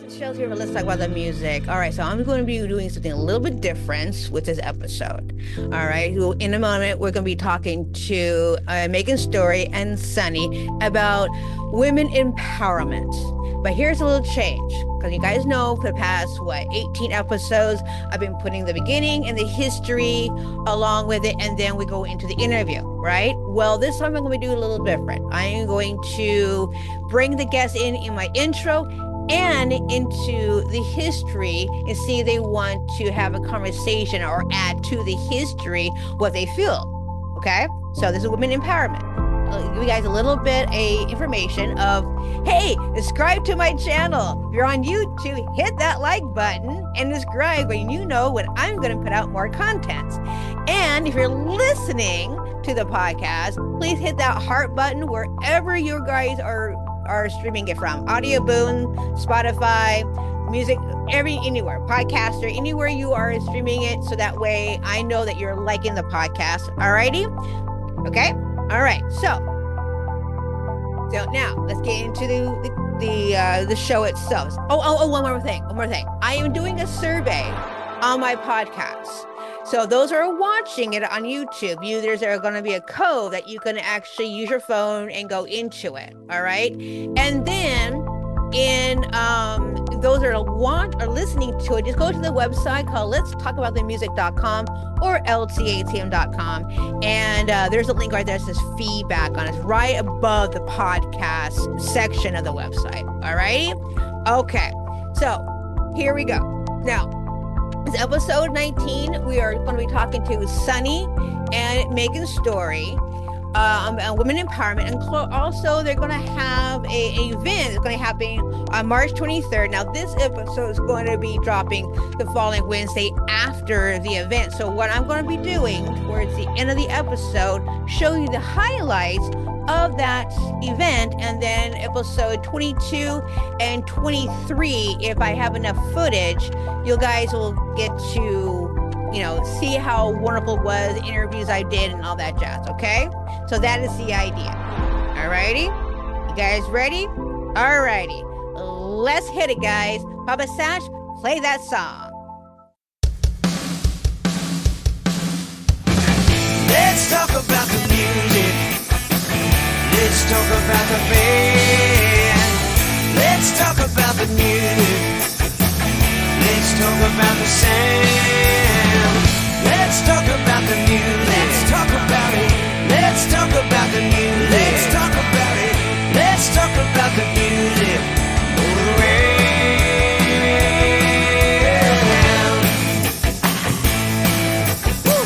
Shells here, but let's talk about the music. All right, so I'm going to be doing something a little bit different with this episode. All right, in a moment, we're going to be talking to Megan Story and Sunny about women empowerment. But here's a little change, because you guys know for the past, 18 episodes, I've been putting the beginning and the history along with it, and then we go into the interview, right? Well, this time I'm going to do a little different. I am going to bring the guests in my intro and into the history and see if they want to have a conversation or add to the history what they feel. Okay, so this is women empowerment. I'll give you guys a little bit information of, hey, subscribe to my channel. If you're on YouTube, hit that like button and subscribe when you know when I'm going to put out more content. And if you're listening to the podcast, please hit that heart button wherever you guys are streaming it from. Audio Boom, Spotify, music, anywhere, podcaster, anywhere you are streaming it, so that way I know that you're liking the podcast. Alrighty? Okay? All right. So now let's get into the show itself. One more thing. I am doing a survey on my podcast. So those who are watching it on YouTube, there's going to be a code that you can actually use your phone and go into it. All right. And then those that are listening to it, just go to the website called letstalkaboutthemusic.com or ltatm.com. And there's a link right there that says feedback on it. It's right above the podcast section of the website. All right. Okay. So here we go. Now, it's episode 19. We are going to be talking to Sunny and Megan Story on women empowerment. And also, they're going to have an event that's going to happen on March 23rd. Now, this episode is going to be dropping the following Wednesday after the event. So what I'm going to be doing towards the end of the episode, show you the highlights of that event, and then episode 22 and 23, if I have enough footage, you guys will get to see how wonderful it was, the interviews I did and all that jazz. Okay, so that is the idea. Alrighty, you guys ready? Alrighty, let's hit it, guys. Papa Sash, play that song. Let's talk about the music. Let's talk about the band. Let's talk about the music. Let's talk about the sound. Let's talk about the music. Let's talk about it. Let's talk about the music. Let's talk about it. Let's talk about the music. All around. Woo.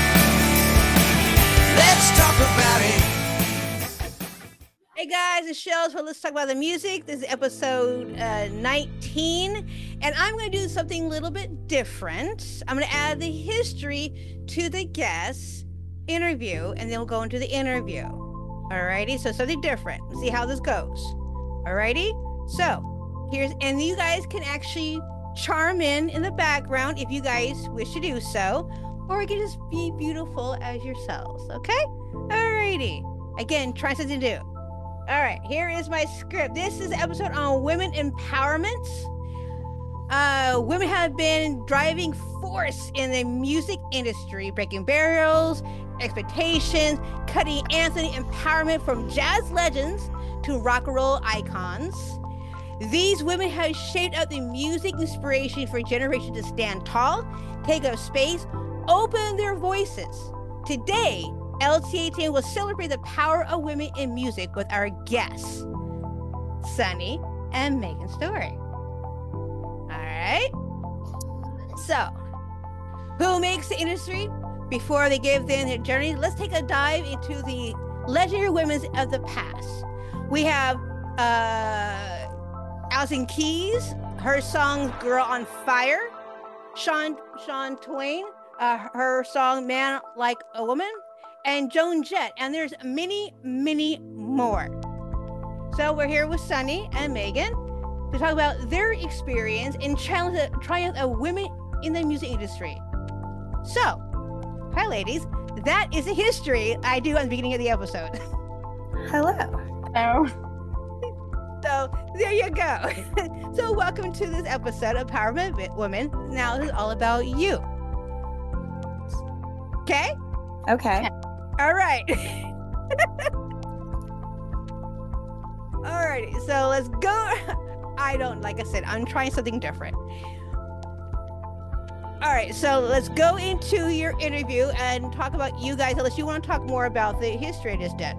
Let's talk about it. Hey guys, it's Shells for Let's Talk About the Music. This is episode 19, and I'm going to do something a little bit different. I'm going to add the history to the guest interview, and then we'll go into the interview. Alrighty, so something different. Let's see how this goes. Alrighty, so and you guys can actually chime in the background if you guys wish to do so, or you can just be beautiful as yourselves. Okay, alrighty. Again, try something new. All right, here is my script. This is an episode on women empowerment. Women have been driving force in the music industry, breaking barriers, expectations, cutting Anthony empowerment from jazz legends to rock and roll icons. These women have shaped up the music inspiration for generations to stand tall, take up space, open their voices. Today, LTATM will celebrate the power of women in music with our guests, Sunny and Megan Story. All right. So, who makes the industry? Before they give them their journey, let's take a dive into the legendary women of the past. We have Alison Keys, her song "Girl on Fire." Sean Twain, her song "Man Like a Woman." And Joan Jett, and there's many, many more. So we're here with Sunny and Megan to talk about their experience in triumph of women in the music industry. So, hi ladies, that is a history I do at the beginning of the episode. Hello. So So there you go. So welcome to this episode of Empowerment Women. Now this is all about you. Okay? Okay. All right. Alrighty, so let's go. Like I said, I'm trying something different. All right, so let's go into your interview and talk about you guys, unless you want to talk more about the history I just did.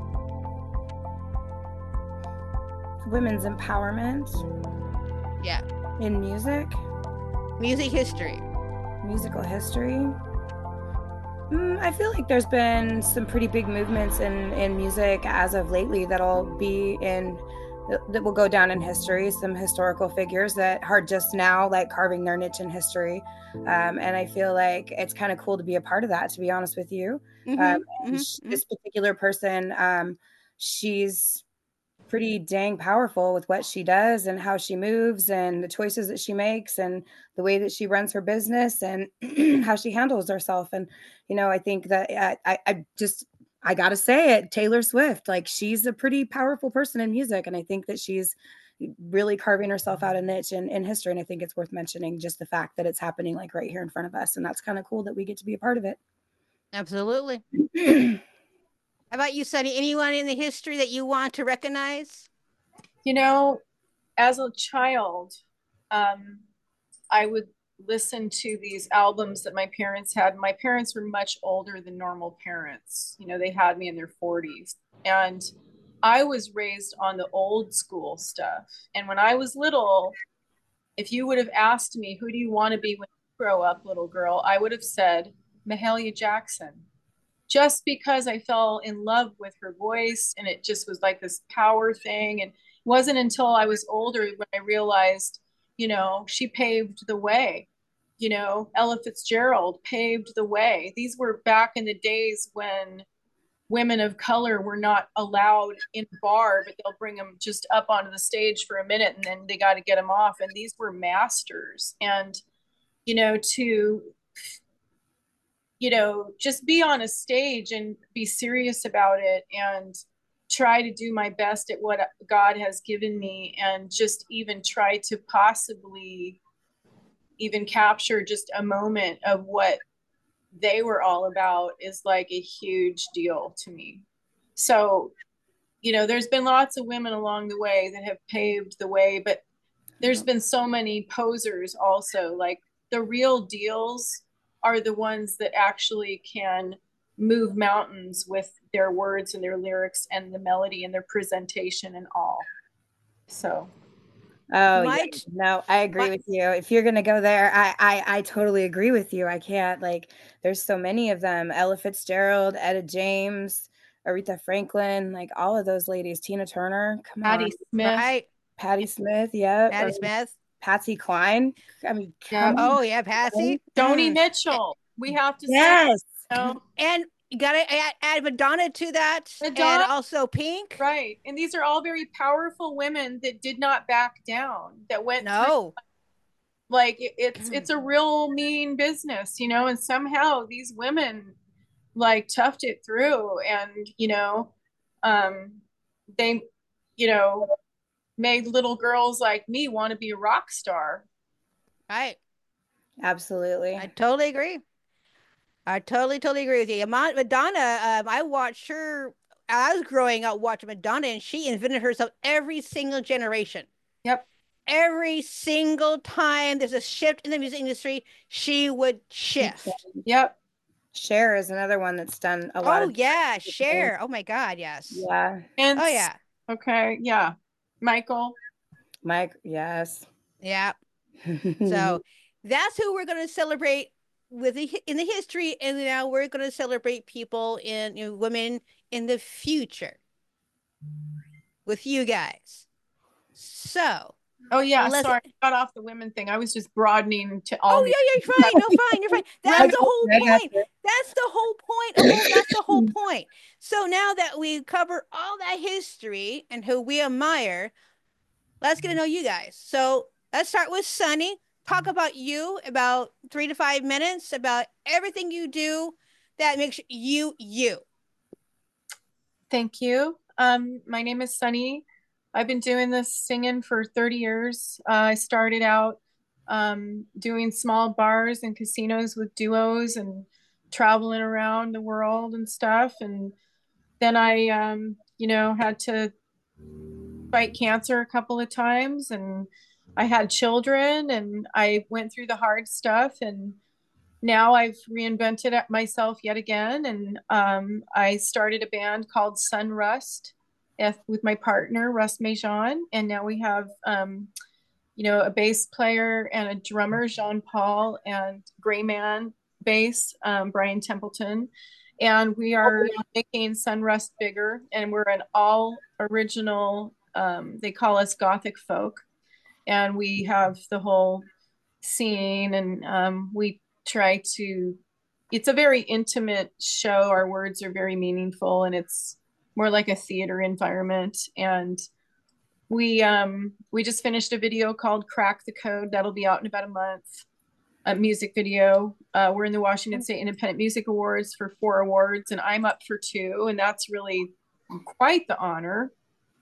Women's empowerment. Yeah. In music. Music history. Musical history. I feel like there's been some pretty big movements in music as of lately that will go down in history. Some historical figures that are just now like carving their niche in history. And I feel like it's kind of cool to be a part of that, to be honest with you. This particular person, she's pretty dang powerful with what she does and how she moves and the choices that she makes and the way that she runs her business and how she handles herself. And, I think that I gotta say it, Taylor Swift, like she's a pretty powerful person in music. And I think that she's really carving herself out a niche in history. And I think it's worth mentioning just the fact that it's happening like right here in front of us. And that's kind of cool that we get to be a part of it. Absolutely. How about you, Sunny? Anyone in the history that you want to recognize? As a child, I would listen to these albums that my parents had. My parents were much older than normal parents. They had me in their 40s. And I was raised on the old school stuff. And when I was little, if you would have asked me, who do you want to be when you grow up, little girl, I would have said Mahalia Jackson. Just because I fell in love with her voice and it just was like this power thing. And it wasn't until I was older when I realized, she paved the way. Ella Fitzgerald paved the way. These were back in the days when women of color were not allowed in a bar, but they'll bring them just up onto the stage for a minute and then they got to get them off. And these were masters. And, to just be on a stage and be serious about it and try to do my best at what God has given me and just even try to possibly even capture just a moment of what they were all about is like a huge deal to me. So, there's been lots of women along the way that have paved the way, but there's been so many posers also. Like the real deals are the ones that actually can move mountains with their words and their lyrics and the melody and their presentation and all. So. No, I agree with you. If you're going to go there, I totally agree with you. I can't, there's so many of them. Ella Fitzgerald, Etta James, Aretha Franklin, like all of those ladies, Tina Turner, come on. Smith. Right. Patti Smith, yeah. Patti Smith. Patsy Cline. I mean, oh yeah, Patsy. Joni Mitchell. We have to say. And you gotta add Madonna to that. Madonna, and also Pink. Right. And these are all very powerful women that did not back down, that went through. Like it's a real mean business, and somehow these women like toughed it through and they made little girls like me want to be a rock star. Right. Absolutely. I totally agree. I totally agree with you. Madonna, I watched her. I was growing up watching Madonna, and she invented herself every single generation. Yep. Every single time there's a shift in the music industry, she would shift. Yep. Cher is another one that's done a lot. Oh yeah, Cher. Oh my God, yes. Yeah. And oh yeah. Okay. Yeah. Mike, yes. Yeah. So that's who we're going to celebrate in the history, and now we're going to celebrate people women in the future with you guys. So. Oh yeah, sorry, I got off the women thing. I was just broadening to all. Oh yeah, you're fine. No, fine, you're fine. That's the whole point. That's the whole point. That's the whole point. So now that we cover all that history and who we admire, let's get to know you guys. So let's start with Sunny. Talk about you, about 3 to 5 minutes, about everything you do that makes you you. Thank you. My name is Sunny. I've been doing this singing for 30 years. I started out doing small bars and casinos with duos and traveling around the world and stuff. And then I, had to fight cancer a couple of times, and I had children, and I went through the hard stuff. And now I've reinvented it myself yet again. And I started a band called Sunrust with my partner, Russ Mejan. And now we have, a bass player and a drummer, Jean Paul, and Gray Man bass, Brian Templeton. And we are making Sunrust bigger. And we're an all original, they call us Gothic folk. And we have the whole scene, and we try to, it's a very intimate show. Our words are very meaningful, and it's more like a theater environment. And we just finished a video called Crack the Code that'll be out in about a month. A music video. We're in the Washington State Independent Music Awards for 4 awards, and I'm up for 2, and that's really quite the honor.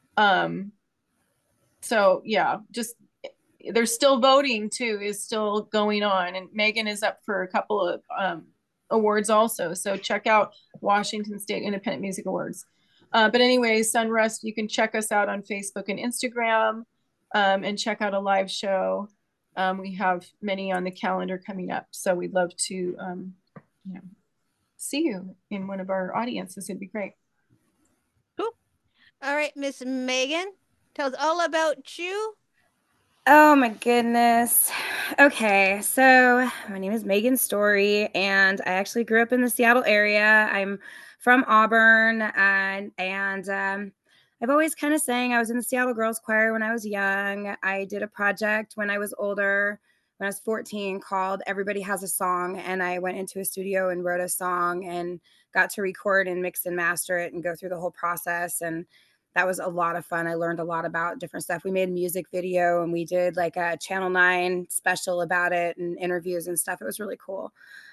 So yeah, just there's still voting too, is still going on, and Megan is up for a couple of awards also. So check out Washington State Independent Music Awards. But anyway, Sunrust, you can check us out on Facebook and Instagram, and check out a live show. We have many on the calendar coming up, so we'd love to see you in one of our audiences. It'd be great. Cool. All right, Miss Megan, tell us all about you. Oh my goodness. Okay, so my name is Megan Story, and I actually grew up in the Seattle area. I'm from Auburn, and I've always kind of sang. I was in the Seattle Girls Choir when I was young. I did a project when I was older, when I was 14, called Everybody Has a Song, and I went into a studio and wrote a song and got to record and mix and master it and go through the whole process. And that was a lot of fun. I learned a lot about different stuff. We made a music video, and we did like a Channel 9 special about it and interviews and stuff. It was really cool.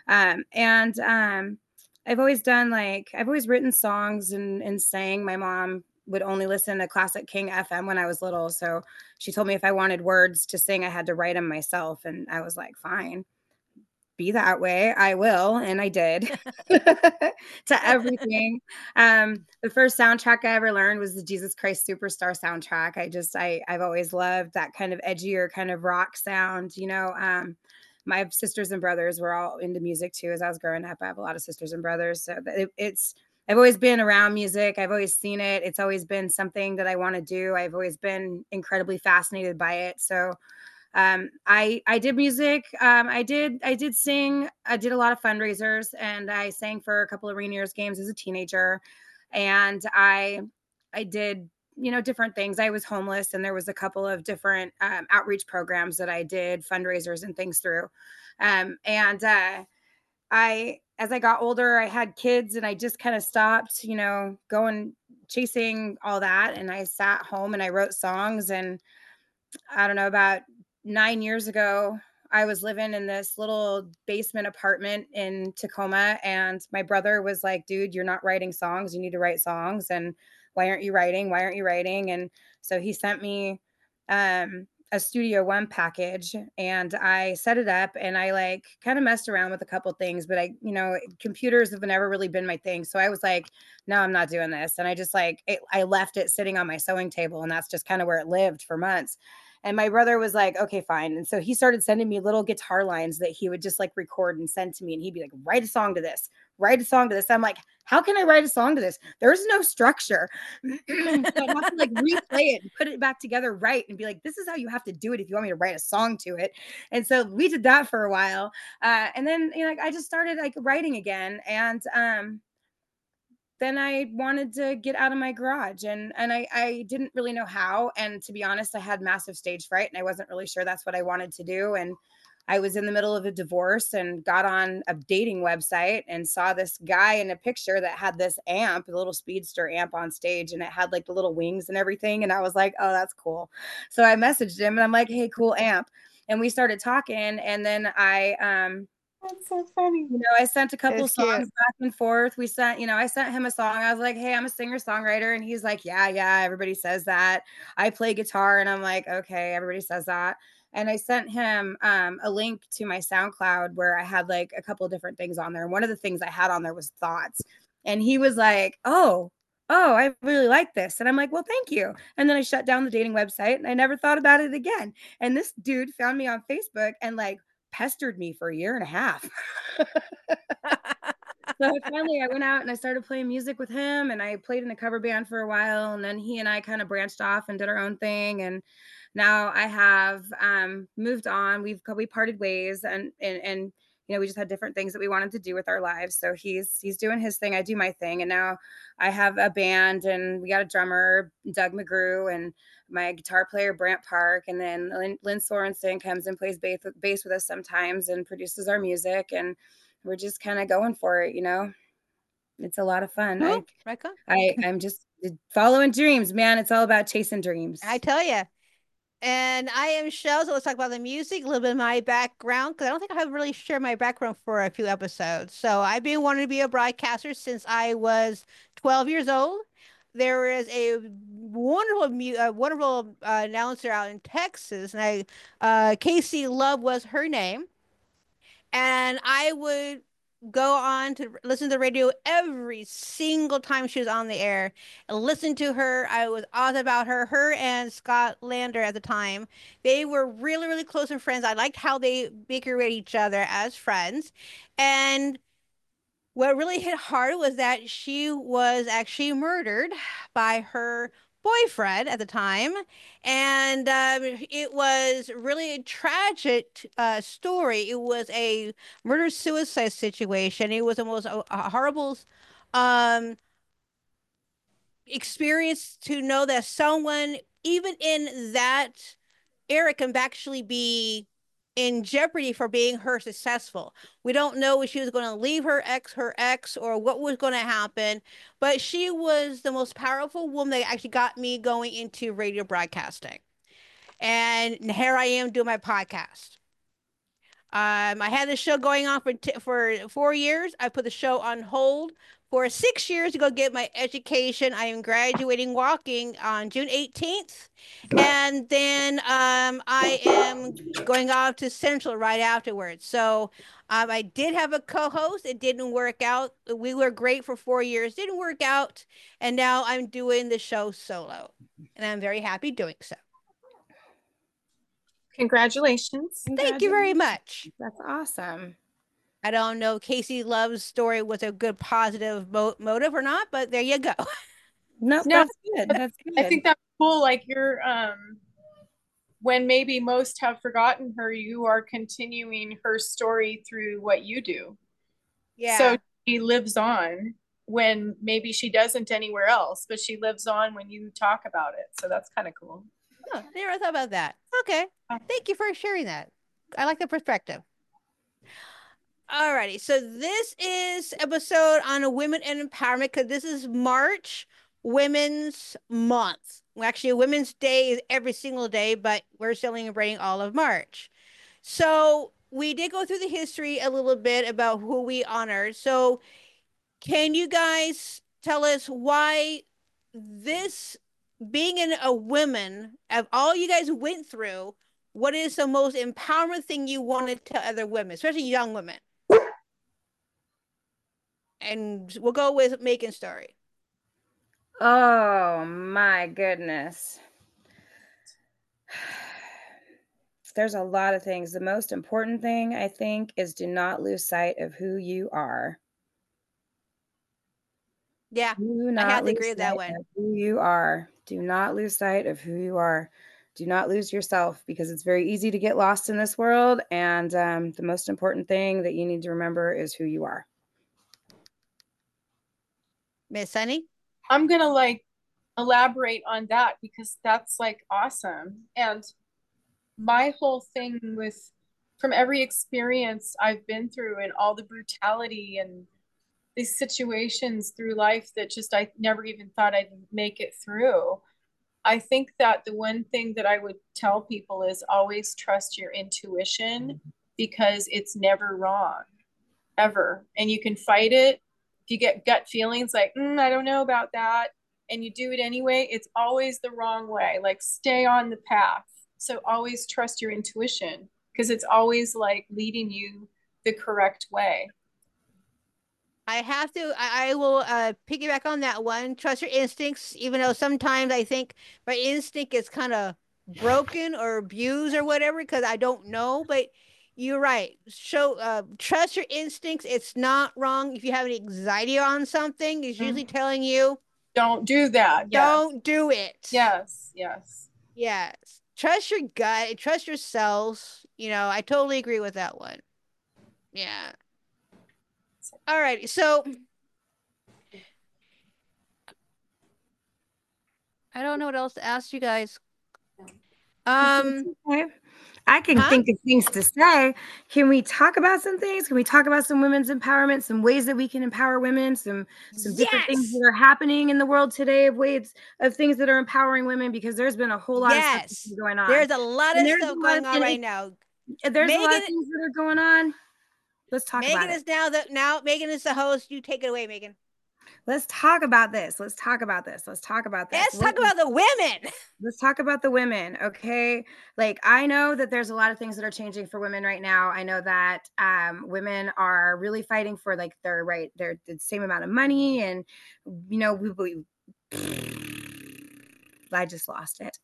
I've always written songs and sang. My mom would only listen to Classic King FM when I was little. So she told me if I wanted words to sing, I had to write them myself. And I was like, fine, be that way. I will. And I did to everything. The first soundtrack I ever learned was the Jesus Christ Superstar soundtrack. I've always loved that kind of edgier kind of rock sound, my sisters and brothers were all into music too. As I was growing up, I have a lot of sisters and brothers. So I've always been around music. I've always seen it. It's always been something that I want to do. I've always been incredibly fascinated by it. So I did music. I did sing. I did a lot of fundraisers, and I sang for a couple of Rainiers games as a teenager. And I did, different things. I was homeless, and there was a couple of different outreach programs that I did fundraisers and things through. As I got older, I had kids, and I just kind of stopped, going chasing all that. And I sat home and I wrote songs. And I don't know, about 9 years ago, I was living in this little basement apartment in Tacoma, and my brother was like, dude, you're not writing songs. You need to write songs. And why aren't you writing? Why aren't you writing? And so he sent me a Studio One package, and I set it up, and I kind of messed around with a couple things, but computers have never really been my thing. So I was like, no, I'm not doing this. And I just I left it sitting on my sewing table, and that's just kind of where it lived for months. And my brother was like, okay, fine. And so he started sending me little guitar lines that he would just record and send to me. And he'd be like, write a song to this, write a song to this. I'm like, how can I write a song to this? There's no structure. So I have to replay it and put it back together right and be like, this is how you have to do it if you want me to write a song to it. And so we did that for a while. And then, I just started writing again. And then I wanted to get out of my garage, and I didn't really know how. And to be honest, I had massive stage fright, and I wasn't really sure that's what I wanted to do. And I was in the middle of a divorce and got on a dating website and saw this guy in a picture that had this amp, a little Speedster amp on stage, and it had the little wings and everything. And I was like, oh, that's cool. So I messaged him, and I'm like, hey, cool amp. And we started talking, and then I That's so funny. I sent a couple That's songs cute. back and forth. I sent him a song. I was like, hey, I'm a singer-songwriter. And he's like, yeah, everybody says that. I play guitar. And I'm like, okay, everybody says that. And I sent him a link to my SoundCloud where I had like a couple different things on there. And one of the things I had on there was thoughts. And he was like, oh, I really like this. And I'm like, well, thank you. And then I shut down the dating website and I never thought about it again. And this dude found me on Facebook and like pestered me for a year and a half. So finally I went out and I started playing music with him, and I played in a cover band for a while, and then he and I kind of branched off and did our own thing. And now I have moved on. We parted ways, and we just had different things that we wanted to do with our lives. So he's doing his thing, I do my thing, and now I have a band, and we got a drummer, Doug McGrew, and my guitar player, Brant Park, and then Lynn Sorensen comes and plays bass with us sometimes and produces our music, and we're just kind of going for it. It's a lot of fun. Cool. Right on. I'm just following dreams, man. It's all about chasing dreams. I tell you. And I am Shell, so let's talk about the music, a little bit of my background, because I don't think I have really shared my background for a few episodes. So I've been wanting to be a broadcaster since I was 12 years old. There is a wonderful announcer out in Texas, and Casey Love was her name. And I would go on to listen to the radio every single time she was on the air and listen to her. I was awesome about her. Her and Scott Lander at the time, they were really, really close and friends. I liked how they bickered with each other as friends. And what really hit hard was that she was actually murdered by her boyfriend at the time. And it was really a tragic story. It was a murder suicide situation. It was the most horrible um, experience to know that someone, even in that Eric can actually be in jeopardy for being her successful. We don't know if she was going to leave her ex, or what was going to happen, but she was the most powerful woman that actually got me going into radio broadcasting. And here I am doing my podcast. I had the show going on for 4 years. I put the show on hold for 6 years to go get my education. I am graduating walking on June 18th. And then I am going off to Central right afterwards. So I did have a co-host. It didn't work out. We were great for 4 years. Didn't work out. And now I'm doing the show solo. And I'm very happy doing so. Congratulations. Thank you very much. That's awesome. I don't know if Casey Love's story was a good positive motive or not, but there you go. Nope, No, that's good. That's good. I think that's cool. Like you're when maybe most have forgotten her, you are continuing her story through what you do. Yeah. So she lives on when maybe she doesn't anywhere else, but she lives on when you talk about it. So that's kind of cool. Oh, never thought about that. Okay. Thank you for sharing that. I like the perspective. Alrighty. So this is episode on women and empowerment, because this is March Women's Month. Well, actually, Women's Day is every single day, but we're celebrating all of March. So we did go through the history a little bit about who we honored. So can you guys tell us why this, being a woman, of all you guys went through, what is the most empowerment thing you wanted to tell other women, especially young women? And we'll go with Megan's story. Oh my goodness. There's a lot of things. The most important thing, I think, is do not lose sight of who you are. Yeah, I have to agree with that one. Who you are. Do not lose sight of who you are. Do not lose yourself, because it's very easy to get lost in this world. And the most important thing that you need to remember is who you are. Miss Sunny? I'm going to elaborate on that, because that's awesome. And my whole thing from every experience I've been through and all the brutality and these situations through life that just I never even thought I'd make it through. I think that the one thing that I would tell people is always trust your intuition, because it's never wrong. ever. And you can fight it. If you get gut feelings like, I don't know about that, and you do it anyway, it's always the wrong way. Like, stay on the path. So always trust your intuition, because it's always like leading you the correct way. I will piggyback on that one. Trust your instincts, even though sometimes I think my instinct is kind of broken or abused or whatever, because I don't know. But you're right. Trust your instincts. It's not wrong. If you have an anxiety on something, it's usually telling you Don't do that. don't do it. Yes. Yes. Yes. Trust your gut, trust yourselves. I totally agree with that one. Yeah. All right. So I don't know what else to ask you guys. Okay. I can Huh? think of things to say. Can we talk about some things? Can we talk about some women's empowerment, some ways that we can empower women, some different things Yes. that are happening in the world today of ways of things that are empowering women? Because there's been a whole lot of stuff that's Yes. been going on. There's a lot And of there's stuff a lot of going on right now. there's a lot of Megan things that are going on. Let's talk about Megan it. is now Megan is the host. You take it away, Megan. Let's talk about this. Let's talk about this. Let's talk about this. Let's talk about the women. Let's talk about the women, okay? Like, I know that there's a lot of things that are changing for women right now. I know that women are really fighting for like their the same amount of money, and we I just lost it.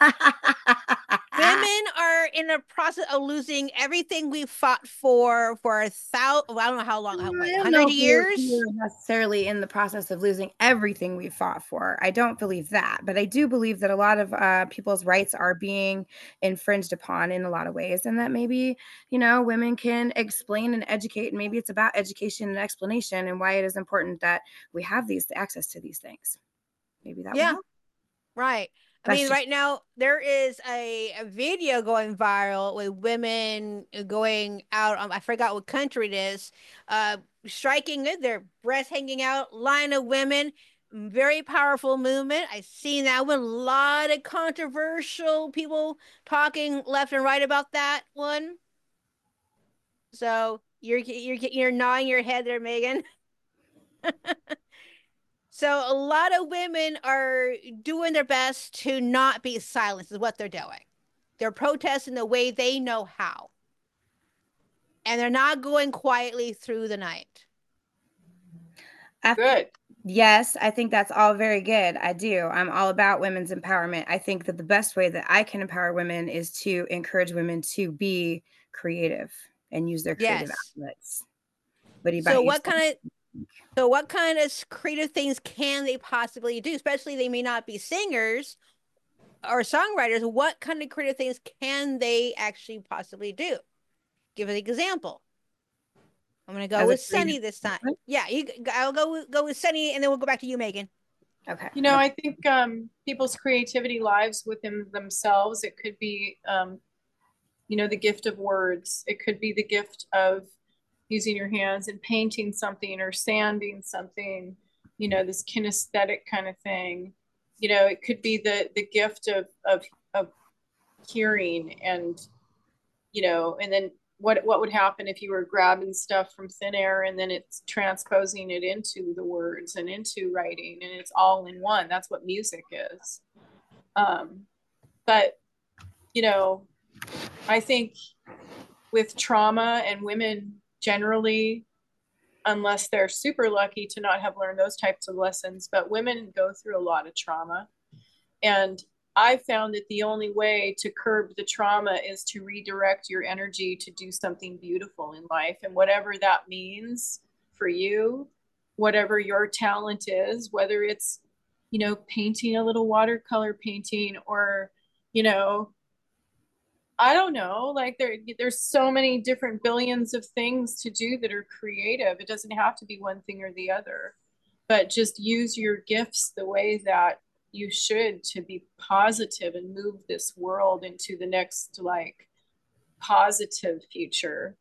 Women are in the process of losing everything we fought for a thousand. Well, I don't know how long. I What, don't know 100 if years? we're necessarily in the process of losing everything we fought for. I don't believe that, but I do believe that a lot of people's rights are being infringed upon in a lot of ways, and that maybe women can explain and educate, and maybe it's about education and explanation and why it is important that we have these access to these things. Maybe that would Yeah, help. right. I That's mean, just right now there is a video going viral with women going out. I forgot what country it is. Uh, Striking it, their breasts hanging out, line of women. Very powerful movement. I seen that one. A lot of controversial people talking left and right about that one. So you're nodding your head there, Megan. So a lot of women are doing their best to not be silenced, is what they're doing. They're protesting the way they know how. And they're not going quietly through the night. Good. Yes, I think that's all very good. I do. I'm all about women's empowerment. I think that the best way that I can empower women is to encourage women to be creative and use their creative Yes. outlets. What So about you? what kind of creative things can they possibly do? Especially they may not be singers or songwriters. What kind of creative things can they actually possibly do? Give an example. I'm gonna go As a with creative? Sunny this time. Yeah, I'll go with Sunny, and then we'll go back to you, Megan. Okay. I think people's creativity lives within themselves. It could be, the gift of words. It could be the gift of using your hands and painting something or sanding something, this kinesthetic kind of thing. It could be the gift of hearing, and then what would happen if you were grabbing stuff from thin air and then it's transposing it into the words and into writing, and it's all in one. That's what music is. But I think with trauma, and women generally, unless they're super lucky to not have learned those types of lessons, but women go through a lot of trauma. And I found that the only way to curb the trauma is to redirect your energy to do something beautiful in life. And whatever that means for you, whatever your talent is, whether it's, painting a little watercolor painting, or, I don't know, like there's so many different billions of things to do that are creative. It doesn't have to be one thing or the other, but just use your gifts the way that you should, to be positive and move this world into the next like positive future.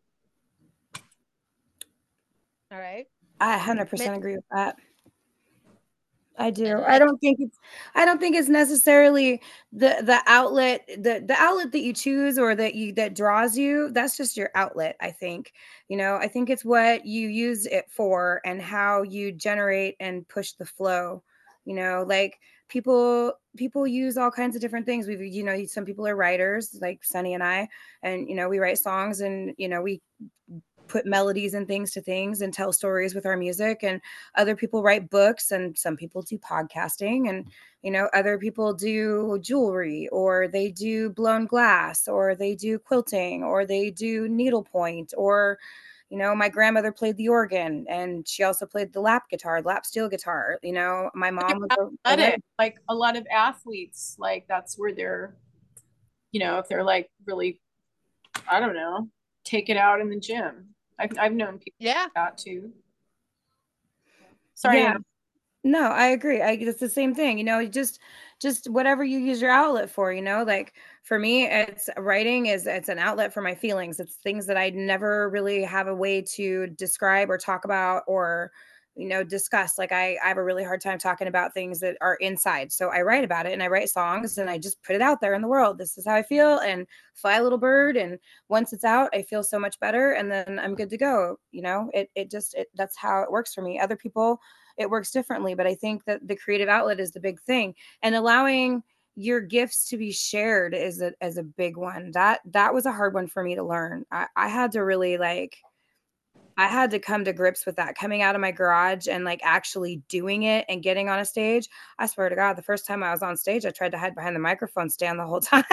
All right. I 100% agree with that. I do. I I don't think it's necessarily the outlet, the outlet that you choose or that draws you. That's just your outlet, I think. I think it's what you use it for and how you generate and push the flow. Like people use all kinds of different things. Some people are writers like Sunny and I, and we write songs, and we put melodies and things to things and tell stories with our music, and other people write books, and some people do podcasting, and other people do jewelry, or they do blown glass, or they do quilting, or they do needlepoint, or my grandmother played the organ, and she also played the lap steel guitar. My mom was like a lot of athletes, like that's where they're, if they're like really, I don't know, take it out in the gym. I've known people like that too. Sorry. Yeah. No, I agree. It's the same thing, just whatever you use your outlet for, like for me, it's an outlet for my feelings. It's things that I never really have a way to describe or talk about or, discuss. Like I have a really hard time talking about things that are inside. So I write about it, and I write songs, and I just put it out there in the world. This is how I feel, and fly a little bird. And once it's out, I feel so much better, and then I'm good to go. That's how it works for me. Other people, it works differently, but I think that the creative outlet is the big thing, and allowing your gifts to be shared is a big one. That was a hard one for me to learn. I had to really I had to come to grips with that, coming out of my garage and like actually doing it and getting on a stage. I swear to God, the first time I was on stage, I tried to hide behind the microphone stand the whole time.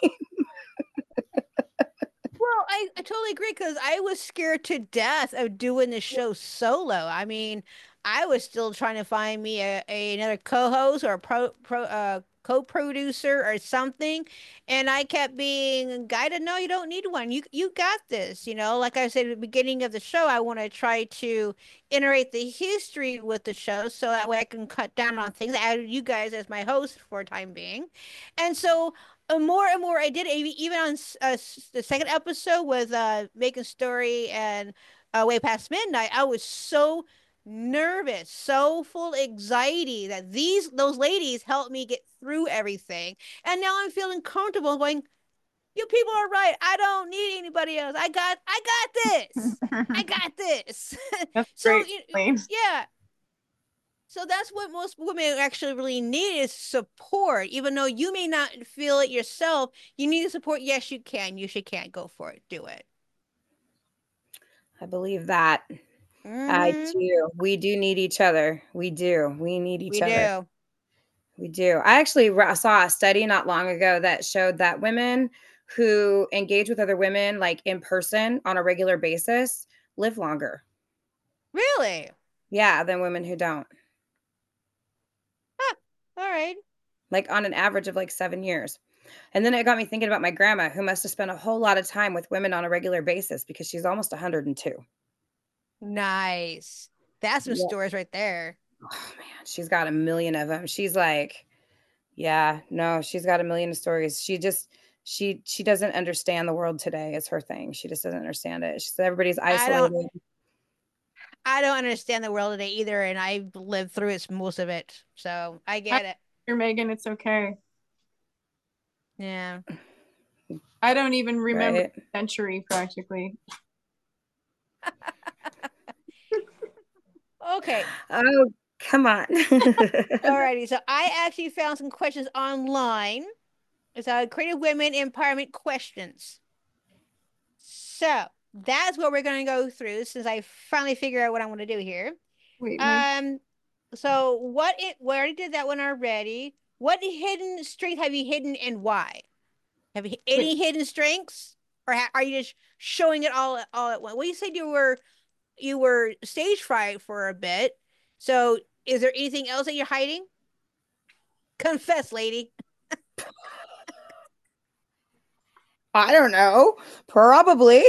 Well, I totally agree, because I was scared to death of doing the show solo. I mean, I was still trying to find me another co-host or a co-producer or something, and I kept being guided. No, you don't need one. You got this. Like I said at the beginning of the show, I want to try to iterate the history with the show so that way I can cut down on things. I added you guys as my host for a time being, and so more and more I did, even on the second episode with Making Story and Way Past Midnight. I was so nervous, so full of anxiety that those ladies helped me get through everything. And now I'm feeling comfortable going, you people are right. I don't need anybody else. I got this. I got this. That's So great. yeah. So that's what most women actually really need, is support. Even though you may not feel it yourself, you need support. Yes, you can. You should can go for it. Do it. I believe that. I Mm-hmm. do. We do need each other. We do. We need each We other. do. We do. I actually saw a study not long ago that showed that women who engage with other women like in person on a regular basis live longer. Really? Yeah, than women who don't. Huh. All right. Like on an average of like 7 years. And then it got me thinking about my grandma, who must have spent a whole lot of time with women on a regular basis because she's almost 102. Nice. That's some Yeah. stories right there. Oh man, she's got a million of them. She's like, yeah, no, she's got a million of stories. She doesn't understand the world today is her thing. She just doesn't understand it. She said everybody's I don't isolated. I don't understand the world today either, and I've lived through it, most of it. So I get it. You're Megan. It's okay. Yeah. I don't even remember Right. the century practically. Okay. Oh, come on. Alrighty. So I actually found some questions online. It's creative women empowerment questions. So that's what we're going to go through since I finally figured out what I want to do here. Wait, So we already did that one already. What hidden strength have you hidden, and why? Have you any hidden strengths, or are you just showing it all at once? Well, you said you were stage fright for a bit. So is there anything else that you're hiding? Confess, lady. I don't know. Probably.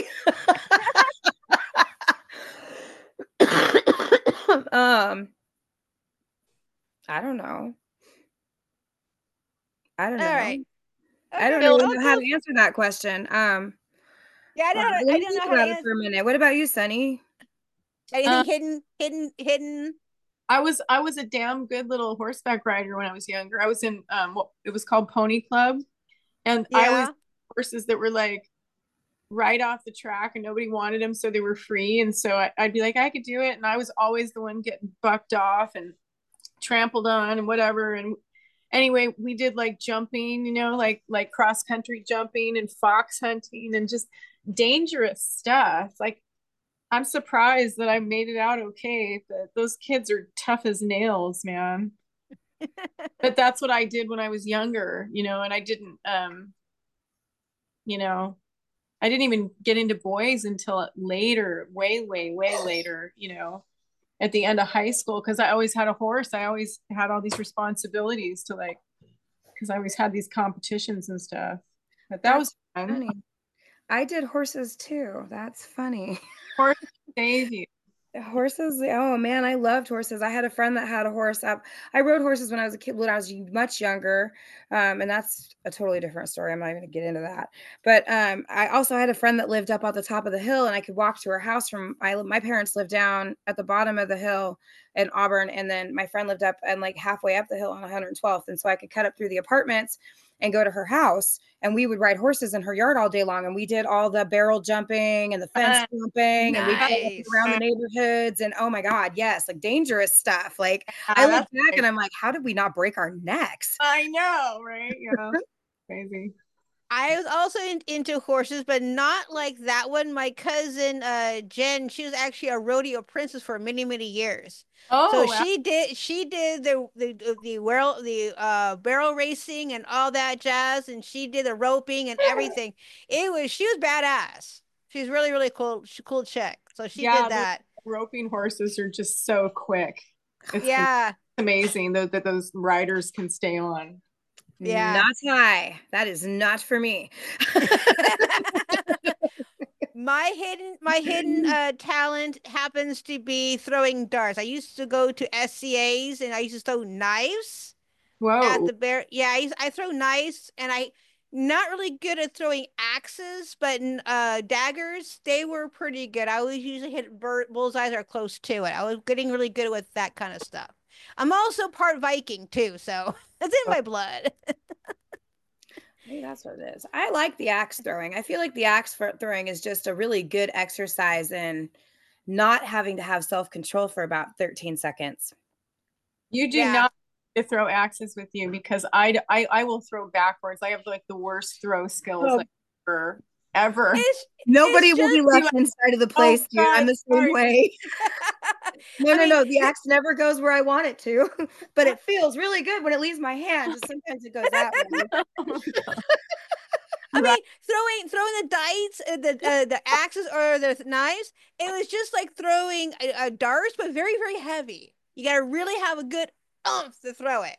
I don't know. I don't All know. right. I don't Okay. really know how to answer that question. Yeah, Let I me don't think know how to about it answer. for a minute. What about you, Sunny? Anything hidden, hidden, hidden? I was a damn good little horseback rider when I was younger. I was in what it was called Pony Club, and I always Yeah. horses that were like right off the track and nobody wanted them, so they were free. And so I'd be like, I could do it, and I was always the one getting bucked off and trampled on and whatever. And anyway, we did like jumping, like cross country jumping and fox hunting and just dangerous stuff. Like I'm surprised that I made it out okay, but those kids are tough as nails, man. But that's what I did when I was younger, and you know, I didn't even get into boys until later, way, way, way later, at the end of high school, because I always had a horse. I always had all these responsibilities to like, because I always had these competitions and stuff. But that was fun. Funny. I did horses too. That's funny. Horse save you. Horses, oh man, I loved horses. I had a friend that had a horse up. I rode horses when I was a kid, when I was much younger. And that's a totally different story. I'm not even gonna get into that. But I also had a friend that lived up at the top of the hill, and I could walk to her house from my parents lived down at the bottom of the hill in Auburn, and then my friend lived up and like halfway up the hill on 112th. And so I could cut up through the apartments and go to her house, and we would ride horses in her yard all day long. And we did all the barrel jumping and the fence jumping, and we Nice. around the neighborhoods. And oh my God, yes, like dangerous stuff. Like I Yeah, look that's back and I'm like, how did we not break our necks? I know, right? Yeah. Crazy. I was also into horses, but not like that one. My cousin Jen, she was actually a rodeo princess for many, many years. So Oh, wow. she did the barrel racing and all that jazz, and she did the roping and everything. She was badass. She's really, really cool, cool chick. So she Yeah, did those that. roping horses are just so quick. It's Yeah, amazing that those riders can stay on. yeah. Not high. That is not for me. My hidden talent happens to be throwing darts. I used to go to SCAs and I used to throw knives at Whoa. the bear. Yeah, I throw knives, and I not really good at throwing axes, but daggers, they were pretty good. I always usually hit bullseyes or close to it. I was getting really good with that kind of stuff. I'm also part Viking too, so it's in my blood. Maybe that's what it is. I like the axe throwing. I feel like the throwing is just a really good exercise in not having to have self-control for about 13 seconds. You do Yeah. not to throw axes with you because I will throw backwards. I have like the worst throw skills Oh, like ever. It's nobody it's will be just left inside of the place, dude. I'm God, the same sorry. way. No, I no, mean, no. The axe never goes where I want it to, but it feels really good when it leaves my hand. Just sometimes it goes that way. I Right. mean, throwing the dice, the axes or the knives, it was just like throwing a darts, but very, very heavy. You got to really have a good oomph to throw it.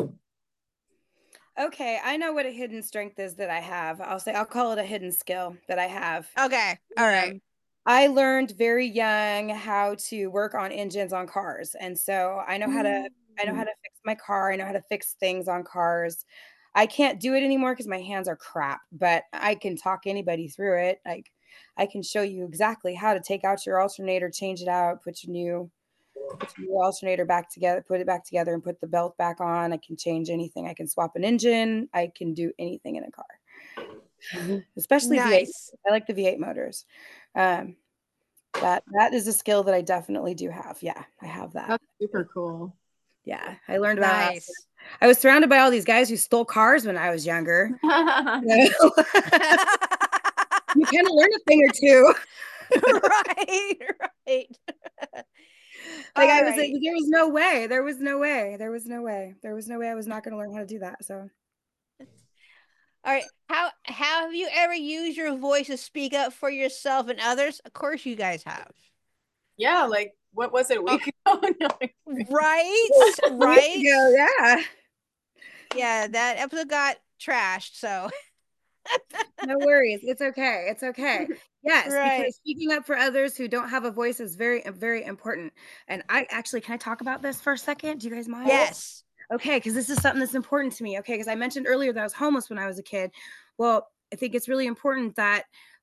Okay, I know what a hidden strength is that I have. I'll call it a hidden skill that I have. Okay, all right. I learned very young how to work on engines on cars. And so I know how to fix my car. I know how to fix things on cars. I can't do it anymore because my hands are crap, but I can talk anybody through it. Like I can show you exactly how to take out your alternator, change it out, put your new alternator back together, put it back together and put the belt back on. I can change anything. I can swap an engine. I can do anything in a car, especially V8. Nice. I like the V8 motors. Um, that is a skill that I definitely do have. Yeah, I have that. That's super cool. Yeah, I learned about it. Nice. I was surrounded by all these guys who stole cars when I was younger. So you kind of learn a thing or two. Right, right. Like All I was, right. there was no way. There was no way. There was no way. There was no way I was not going to learn how to do that. So All right. How have you ever used your voice to speak up for yourself and others? Of course you guys have. Yeah, like what was it a week ago? No, Right? weeks Right? ago, yeah. Yeah, that episode got trashed, so No worries. It's okay. It's okay. Yes, right. because speaking up for others who don't have a voice is very, very important. And can I talk about this for a second? Do you guys mind? Yes. Okay, because this is something that's important to me. Okay, because I mentioned earlier that I was homeless when I was a kid. Well, I think it's really important that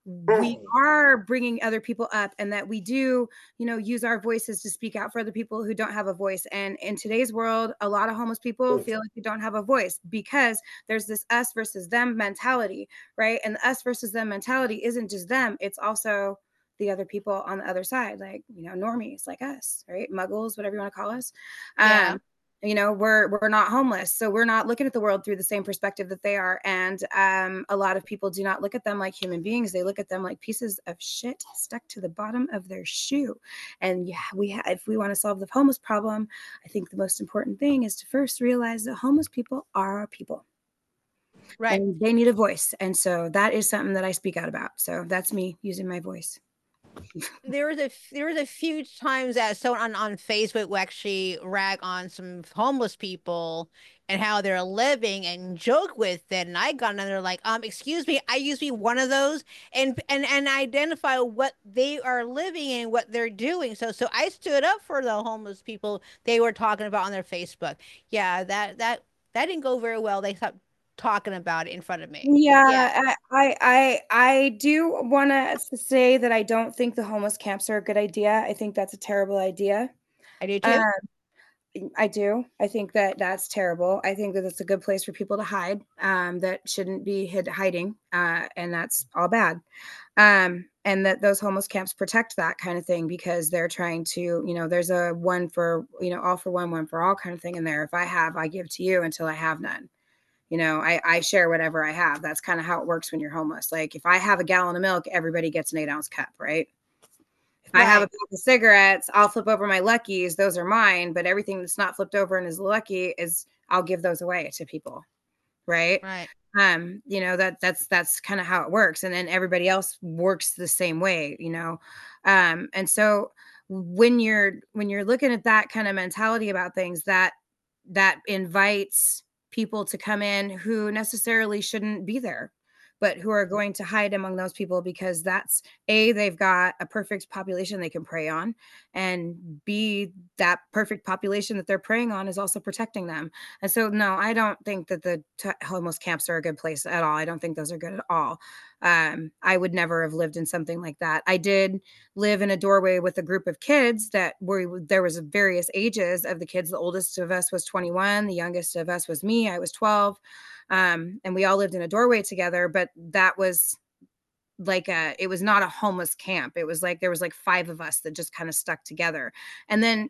we are bringing other people up, and that we do, use our voices to speak out for other people who don't have a voice. And in today's world, a lot of homeless people feel like they don't have a voice because there's this us versus them mentality, right? And the us versus them mentality isn't just them, it's also the other people on the other side, like, normies like us, right? Muggles, whatever you want to call us. Yeah. We're not homeless, so we're not looking at the world through the same perspective that they are. And a lot of people do not look at them like human beings. They look at them like pieces of shit stuck to the bottom of their shoe. And yeah, if we want to solve the homeless problem, I think the most important thing is to first realize that homeless people are people, right, and they need a voice. And so that is something that I speak out about. So that's me using my voice. there was a few times that someone on Facebook will actually rag on some homeless people and how they're living and joke with it. And I got on there like, excuse me, I used to be one of those, and identify what they are living and what they're doing. So I stood up for the homeless people they were talking about on their Facebook. Yeah, that didn't go very well. They stopped talking about it in front of me. But yeah, Yeah, I do want to say that I don't think the homeless camps are a good idea. I think that's a terrible idea. I do too. Um, I do. I think that that's terrible. I think that it's a good place for people to hide. That shouldn't be hiding, and that's all bad. And that those homeless camps protect that kind of thing because they're trying to, there's a one for, all for one for all kind of thing in there. If I have, I give to you until I have none. I share whatever I have. That's kind of how it works when you're homeless. Like if I have a gallon of milk, everybody gets an 8-ounce cup, right? If I have a Right. pack of cigarettes, I'll flip over my Luckies. Those are mine. But everything that's not flipped over and is Lucky I'll give those away to people, right? Right. That's kind of how it works. And then everybody else works the same way, and so when you're looking at that kind of mentality about things, that invites people to come in who necessarily shouldn't be there, but who are going to hide among those people because that's they've got a perfect population they can prey on, and B, that perfect population that they're preying on is also protecting them. And so, no, I don't think that the homeless camps are a good place at all. I don't think those are good at all. I would never have lived in something like that. I did live in a doorway with a group of kids that were there was various ages of the kids. The oldest of us was 21. The youngest of us was me. I was 12. And we all lived in a doorway together, but that was it was not a homeless camp. It was like there was like 5 of us that just kind of stuck together. And then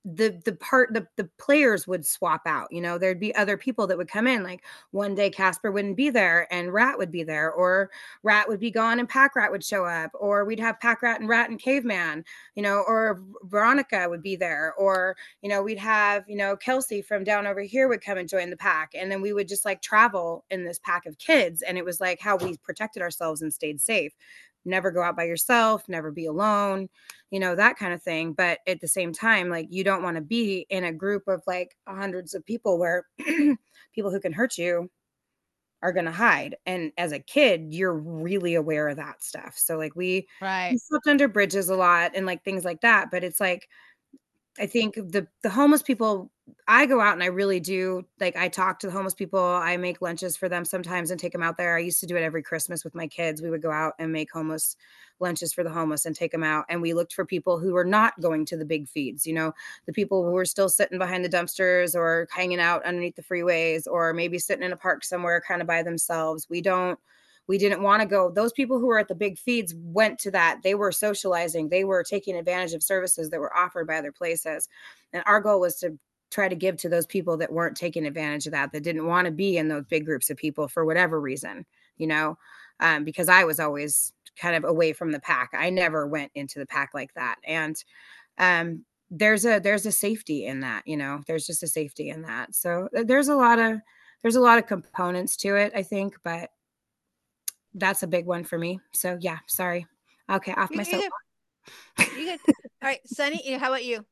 the players would swap out. There'd be other people that would come in. Like one day Casper wouldn't be there and Rat would be there, or Rat would be gone and Pack Rat would show up, or we'd have Pack Rat and Rat and Caveman, or Veronica would be there, or we'd have Kelsey from down over here would come and join the pack, and then we would just like travel in this pack of kids. And it was like how we protected ourselves and stayed safe. Never go out by yourself, never be alone, that kind of thing. But at the same time, like, you don't want to be in a group of like hundreds of people where people who can hurt you are going to hide. And as a kid, you're really aware of that stuff. So like we Right. slept under bridges a lot and like things like that. But it's like, I think the homeless people, I go out and I really do, like, I talk to the homeless people. I make lunches for them sometimes and take them out there. I used to do it every Christmas with my kids. We would go out and make homeless lunches for the homeless and take them out. And we looked for people who were not going to the big feeds, the people who were still sitting behind the dumpsters or hanging out underneath the freeways, or maybe sitting in a park somewhere kind of by themselves. We didn't want to go. Those people who were at the big feeds went to that. They were socializing. They were taking advantage of services that were offered by other places. And our goal was to try to give to those people that weren't taking advantage of that didn't want to be in those big groups of people for whatever reason, because I was always kind of away from the pack. I never went into the pack like that. And there's a safety in that, there's just a safety in that. So there's a lot of components to it, I think, but that's a big one for me. So yeah, sorry. Okay, off my soapbox. You good. All right, Sunny, how about you?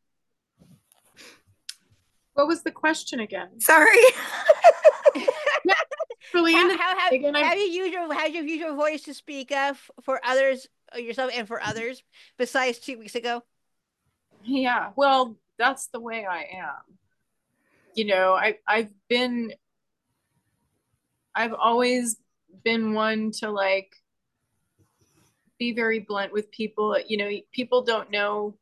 What was the question again? Sorry. Really, have you used your voice to speak up for others, yourself, and for others besides 2 weeks ago? Yeah, well, that's the way I am. I've always been one to like be very blunt with people. You know, people don't know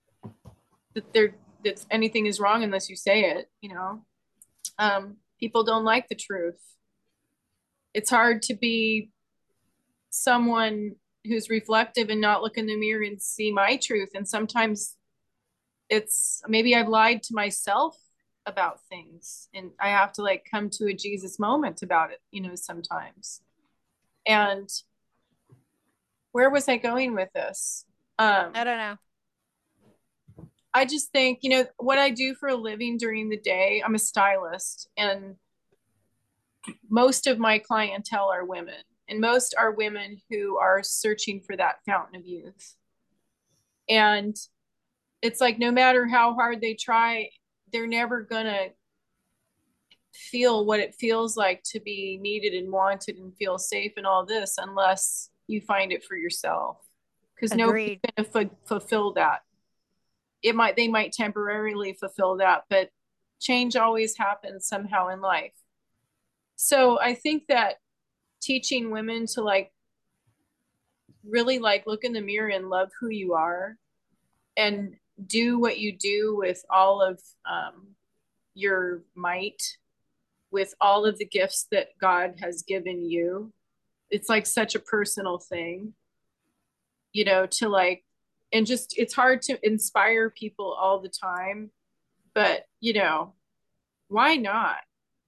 that anything is wrong unless you say it, you know. People don't like the truth. It's hard to be someone who's reflective and not look in the mirror and see my truth. And sometimes it's maybe I've lied to myself about things and I have to like come to a Jesus moment about it, you know, sometimes. And where was I going with this? I don't know. I just think, you know, what I do for a living during the day, I'm a stylist, and most of my clientele are women, and most are women who are searching for that fountain of youth. And it's like no matter how hard they try, they're never gonna feel what it feels like to be needed and wanted and feel safe and all this unless you find it for yourself. Because nobody's gonna fulfill that. They might temporarily fulfill that, but change always happens somehow in life. So I think that teaching women to like really like look in the mirror and love who you are and do what you do with all of your might, with all of the gifts that God has given you. It's like such a personal thing, you know, to like, and just it's hard to inspire people all the time, but you know, why not?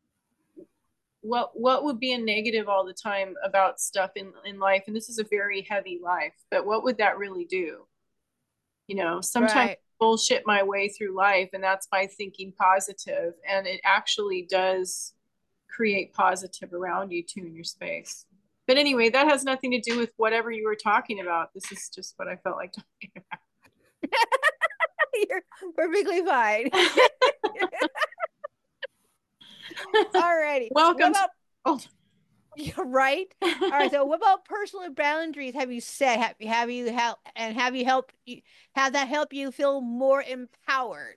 What would be a negative all the time about stuff in life? And this is a very heavy life, but what would that really do? You know, sometimes bullshit my way through life, and that's by thinking positive, and it actually does create positive around you too in your space. But anyway, that has nothing to do with whatever you were talking about. This is just what I felt like talking about. You're perfectly fine. Alrighty. Welcome. You're right. All right. So, what about personal boundaries? Have you set? Have you have that help you feel more empowered?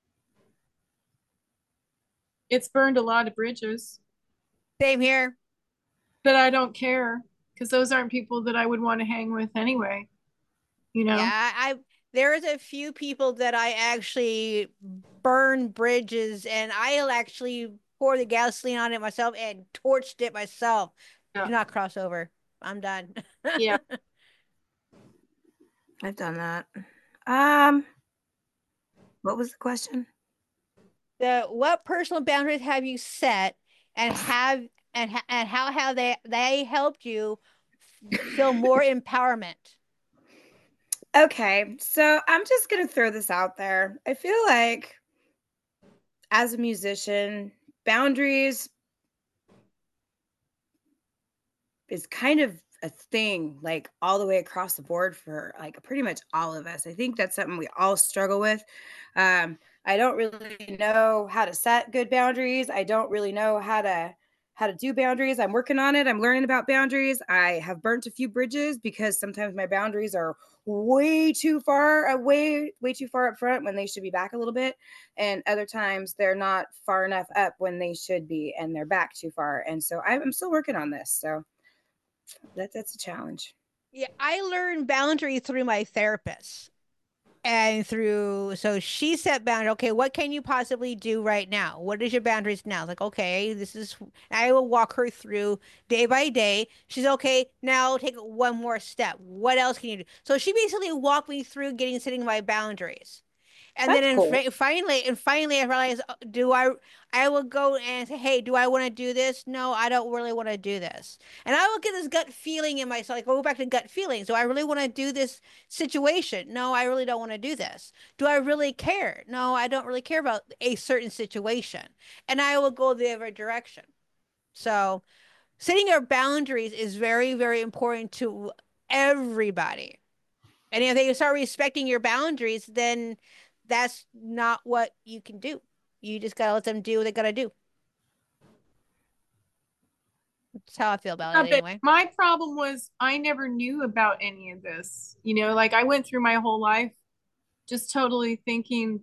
It's burned a lot of bridges. Same here. But I don't care because those aren't people that I would want to hang with anyway. You know? Yeah, there's a few people that I actually burn bridges, and I'll actually pour the gasoline on it myself and torched it myself. Yeah. Do not cross over. I'm done. Yeah. I've done that. What was the question? What personal boundaries have you set, and how have they helped you feel more empowerment? Okay, so I'm just gonna throw this out there. I feel like as a musician, boundaries is kind of a thing like all the way across the board for like pretty much all of us. I think that's something we all struggle with. I don't really know how to set good boundaries. I don't really know how to do boundaries. I'm working on it. I'm learning about boundaries. I have burnt a few bridges because sometimes my boundaries are way too far away, way too far up front when they should be back a little bit. And other times they're not far enough up when they should be and they're back too far. And so I'm still working on this. So that's a challenge. Yeah, I learned boundaries through my therapist. And so she set boundaries. Okay, what can you possibly do right now? What is your boundaries now? Like, okay, I will walk her through day by day. She's okay, now take one more step. What else can you do? So she basically walked me through setting my boundaries. And That's then cool. finally, I realized, I will go and say, hey, do I want to do this? No, I don't really want to do this. And I will get this gut feeling in myself. Like, go back to gut feelings. Do I really want to do this situation? No, I really don't want to do this. Do I really care? No, I don't really care about a certain situation. And I will go the other direction. So setting your boundaries is very, very important to everybody. And if they start respecting your boundaries, then that's not what you can do. You just gotta let them do what they gotta do. That's how I feel about it anyway. My problem was I never knew about any of this. You know, like I went through my whole life just totally thinking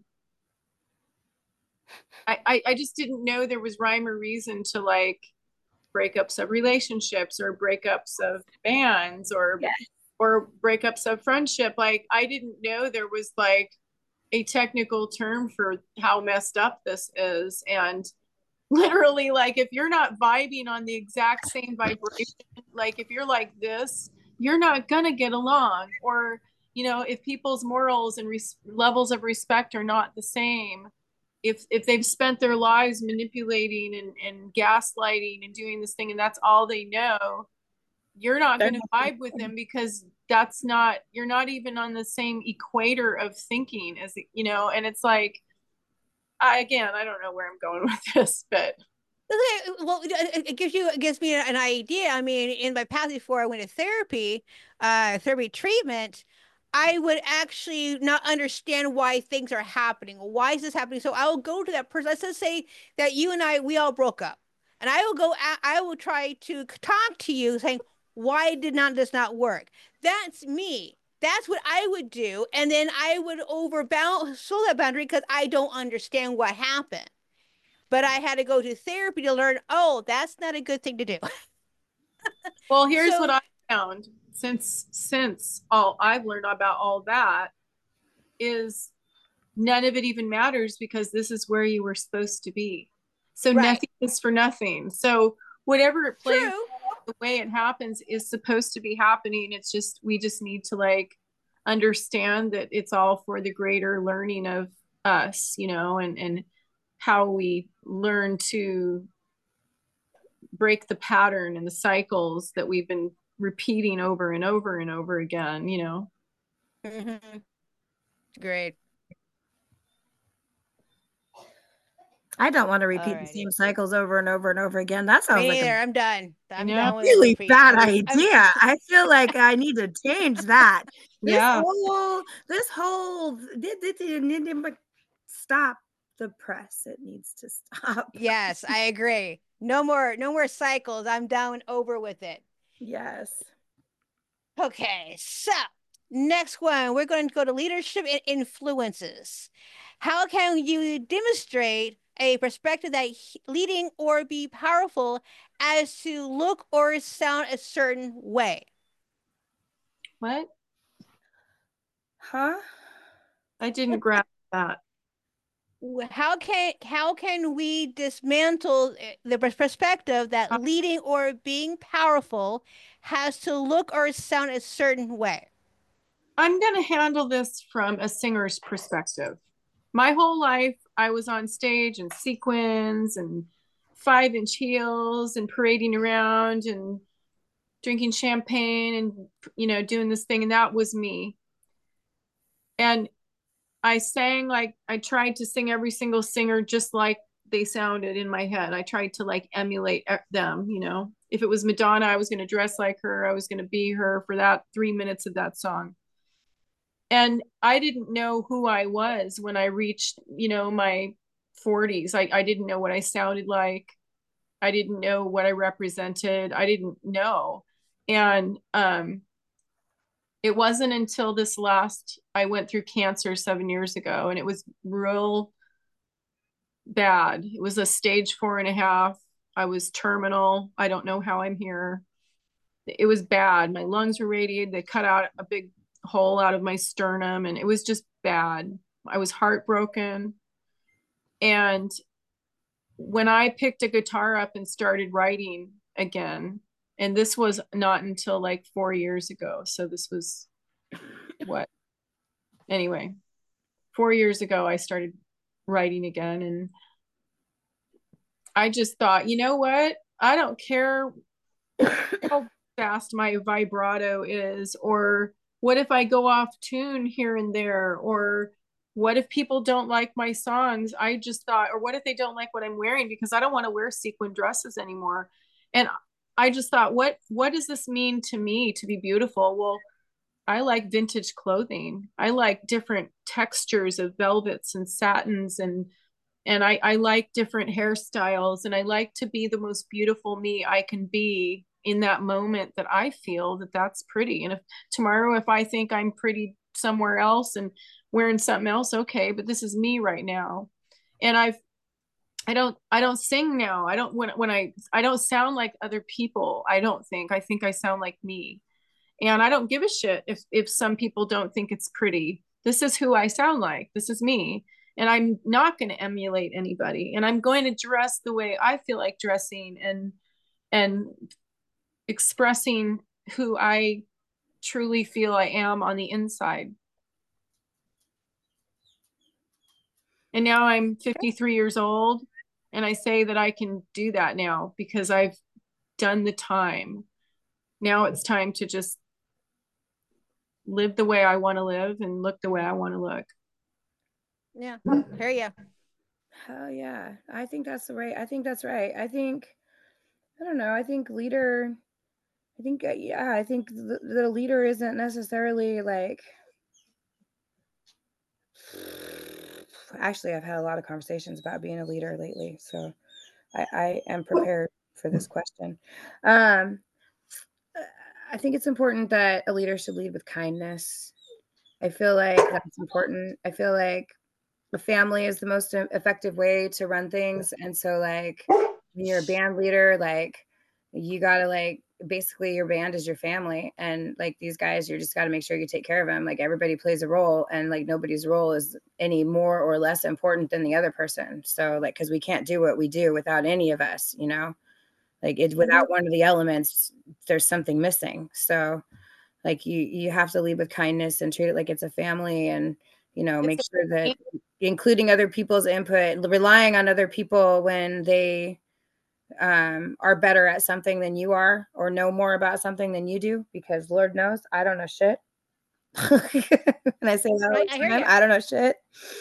I just didn't know there was rhyme or reason to like breakups of relationships or breakups of bands or or breakups of friendship. Like I didn't know there was like a technical term for how messed up this is. And literally, like if you're not vibing on the exact same vibration, like if you're like this, you're not gonna get along. Or, if people's morals and levels of respect are not the same, if they've spent their lives manipulating and gaslighting and doing this thing and that's all they know, you're not going to vibe with them because you're not even on the same equator of thinking as, and it's like, I don't know where I'm going with this, but. Okay, well, it gives me an idea. I mean, in my past before I went to therapy treatment, I would actually not understand why things are happening. Why is this happening? So I will go to that person. Let's just say that you and we all broke up, and I will try to talk to you, saying, "Why did not this not work?" That's me. That's what I would do, and then I would overbound so that boundary because I don't understand what happened. But I had to go to therapy to learn, oh, that's not a good thing to do. Well, here's what So, I found since all I've learned about all that is none of it even matters because this is where you were supposed to be. So right. nothing is for nothing. So whatever it plays, True. the way it happens is supposed to be happening. It's just, we just need to like understand that it's all for the greater learning of us, and how we learn to break the pattern and the cycles that we've been repeating over and over and over again. Mm-hmm. Great. I don't want to repeat the Alrighty. same cycles over and over and over again. That sounds Me like a neither. I'm done. I'm Yeah. done with the really repeat. bad idea. I feel like I need to change that. Yeah. This whole stop the press. It needs to stop. Yes, I agree. No more cycles. I'm down over with it. Yes. Okay, so next one, we're going to go to leadership and influences. How can you demonstrate a perspective that leading or be powerful as to look or sound a certain way? What? Huh? I didn't grasp that. How can we dismantle the perspective that leading or being powerful has to look or sound a certain way? I'm going to handle this from a singer's perspective. My whole life, I was on stage in sequins and 5-inch heels and parading around and drinking champagne and, doing this thing. And that was me. And I tried to sing every single singer just like they sounded in my head. I tried to like emulate them. If it was Madonna, I was going to dress like her. I was going to be her for that 3 minutes of that song. And I didn't know who I was when I reached, my 40s. I didn't know what I sounded like. I didn't know what I represented. I didn't know. And it wasn't until I went through cancer 7 years ago, and it was real bad. It was a stage 4.5. I was terminal. I don't know how I'm here. It was bad. My lungs were radiated. They cut out a big hole out of my sternum, and it was just bad. I was heartbroken. And when I picked a guitar up and started writing again, and this was not until like 4 years ago. So this was what? Anyway, 4 years ago, I started writing again. And I just thought, you know what? I don't care how fast my vibrato is, or what if I go off tune here and there, or what if people don't like my songs? I just thought, or what if they don't like what I'm wearing, because I don't want to wear sequin dresses anymore. And I just thought, what does this mean to me to be beautiful? Well, I like vintage clothing. I like different textures of velvets and satins, and I like different hairstyles, and I like to be the most beautiful me I can be in that moment that I feel that that's pretty. And if tomorrow, if I think I'm pretty somewhere else and wearing something else, okay, but this is me right now. And I don't sing now. I don't, when I don't sound like other people. I think I sound like me. And I don't give a shit if some people don't think it's pretty. This is who I sound like. This is me. And I'm not going to emulate anybody. And I'm going to dress the way I feel like dressing and expressing who I truly feel I am on the inside. And now I'm 53 years old, and I say that I can do that now because I've done the time. Now it's time to just live the way I want to live and look the way I want to look. Yeah. Hear ya. Hell yeah. I think that's right. I think that's right. I don't know. I think leader, yeah, I think the leader isn't necessarily like, actually, I've had a lot of conversations about being a leader lately. So I am prepared for this question. I think it's important that a leader should lead with kindness. I feel like that's important. I feel like the family is the most effective way to run things. And so, like, when you're a band leader, like, you gotta, like, basically your band is your family, and like these guys, you just got to make sure you take care of them. Like, everybody plays a role, and like nobody's role is any more or less important than the other person. So, like, because we can't do what we do without any of us, you know, like it without one of the elements, there's something missing. So, like, you have to lead with kindness and treat it like it's a family, and make sure that including other people's input, relying on other people when they are better at something than you are, or know more about something than you do, because Lord knows I don't know shit. And I say that all the time. I don't know shit.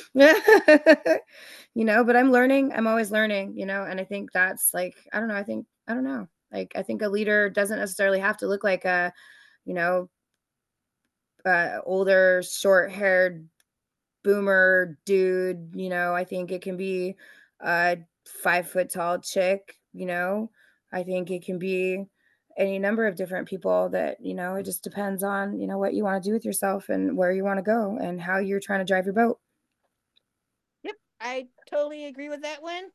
But I'm learning. I'm always learning, and I think that's like, I don't know. Like, I think a leader doesn't necessarily have to look like a, older, short-haired boomer dude. I think it can be a 5 foot tall chick. I think it can be any number of different people that, it just depends on, what you want to do with yourself and where you want to go and how you're trying to drive your boat. Yep, I totally agree with that one.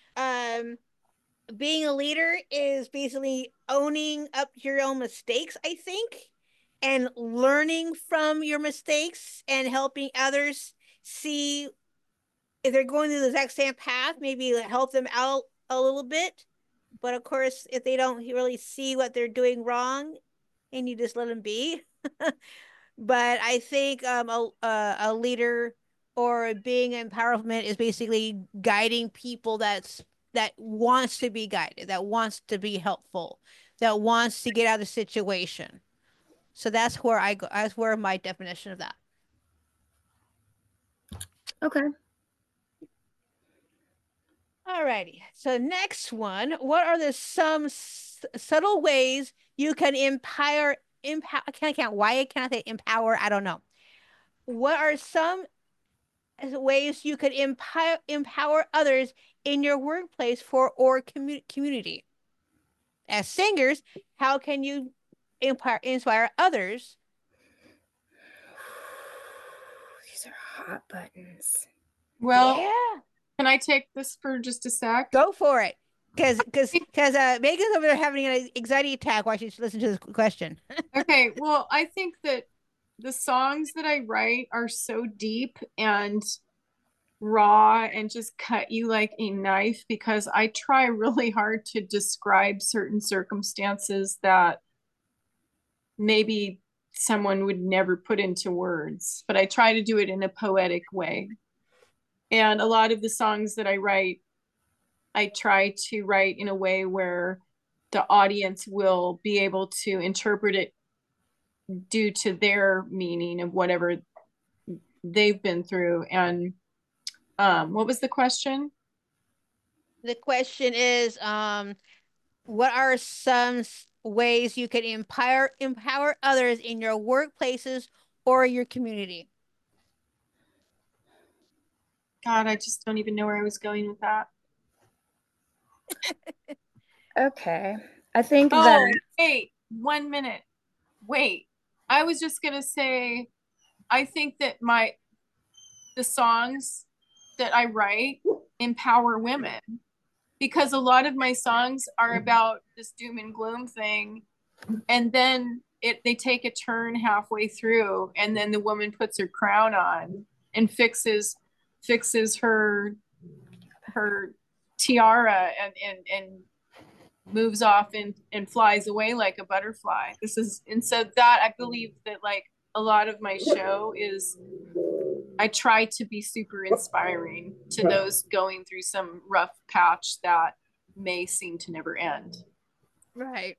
Being a leader is basically owning up to your own mistakes, I think, and learning from your mistakes and helping others see if they're going through the exact same path, maybe help them out a little bit. But of course, if they don't really see what they're doing wrong, and you just let them be. But I think a leader or being empowerment is basically guiding people that wants to be guided, that wants to be helpful, that wants to get out of the situation. So that's where I go. That's where my definition of that. Okay. Alrighty. So next one, what are the some subtle ways you can empower? I can't count. Why can't I say empower? I don't know. What are some ways you could empower others in your workplace or community? As singers, how can you inspire others? These are hot buttons. Well, yeah. Can I take this for just a sec? Go for it. Because Megan's over there having an anxiety attack while she's listening to this question. Okay, well, I think that the songs that I write are so deep and raw and just cut you like a knife, because I try really hard to describe certain circumstances that maybe someone would never put into words, but I try to do it in a poetic way. And a lot of the songs that I write, I try to write in a way where the audience will be able to interpret it due to their meaning of whatever they've been through. And what was the question? The question is, what are some ways you can empower others in your workplaces or your community? God, I just don't even know where I was going with that. Okay. I think that. Wait, 1 minute. Wait. I was just gonna say, I think that the songs that I write empower women, because a lot of my songs are about this doom and gloom thing, and then they take a turn halfway through, and then the woman puts her crown on and fixes her tiara and moves off and flies away like a butterfly. And so that I believe that like a lot of my show is I try to be super inspiring to those going through some rough patch that may seem to never end. Right.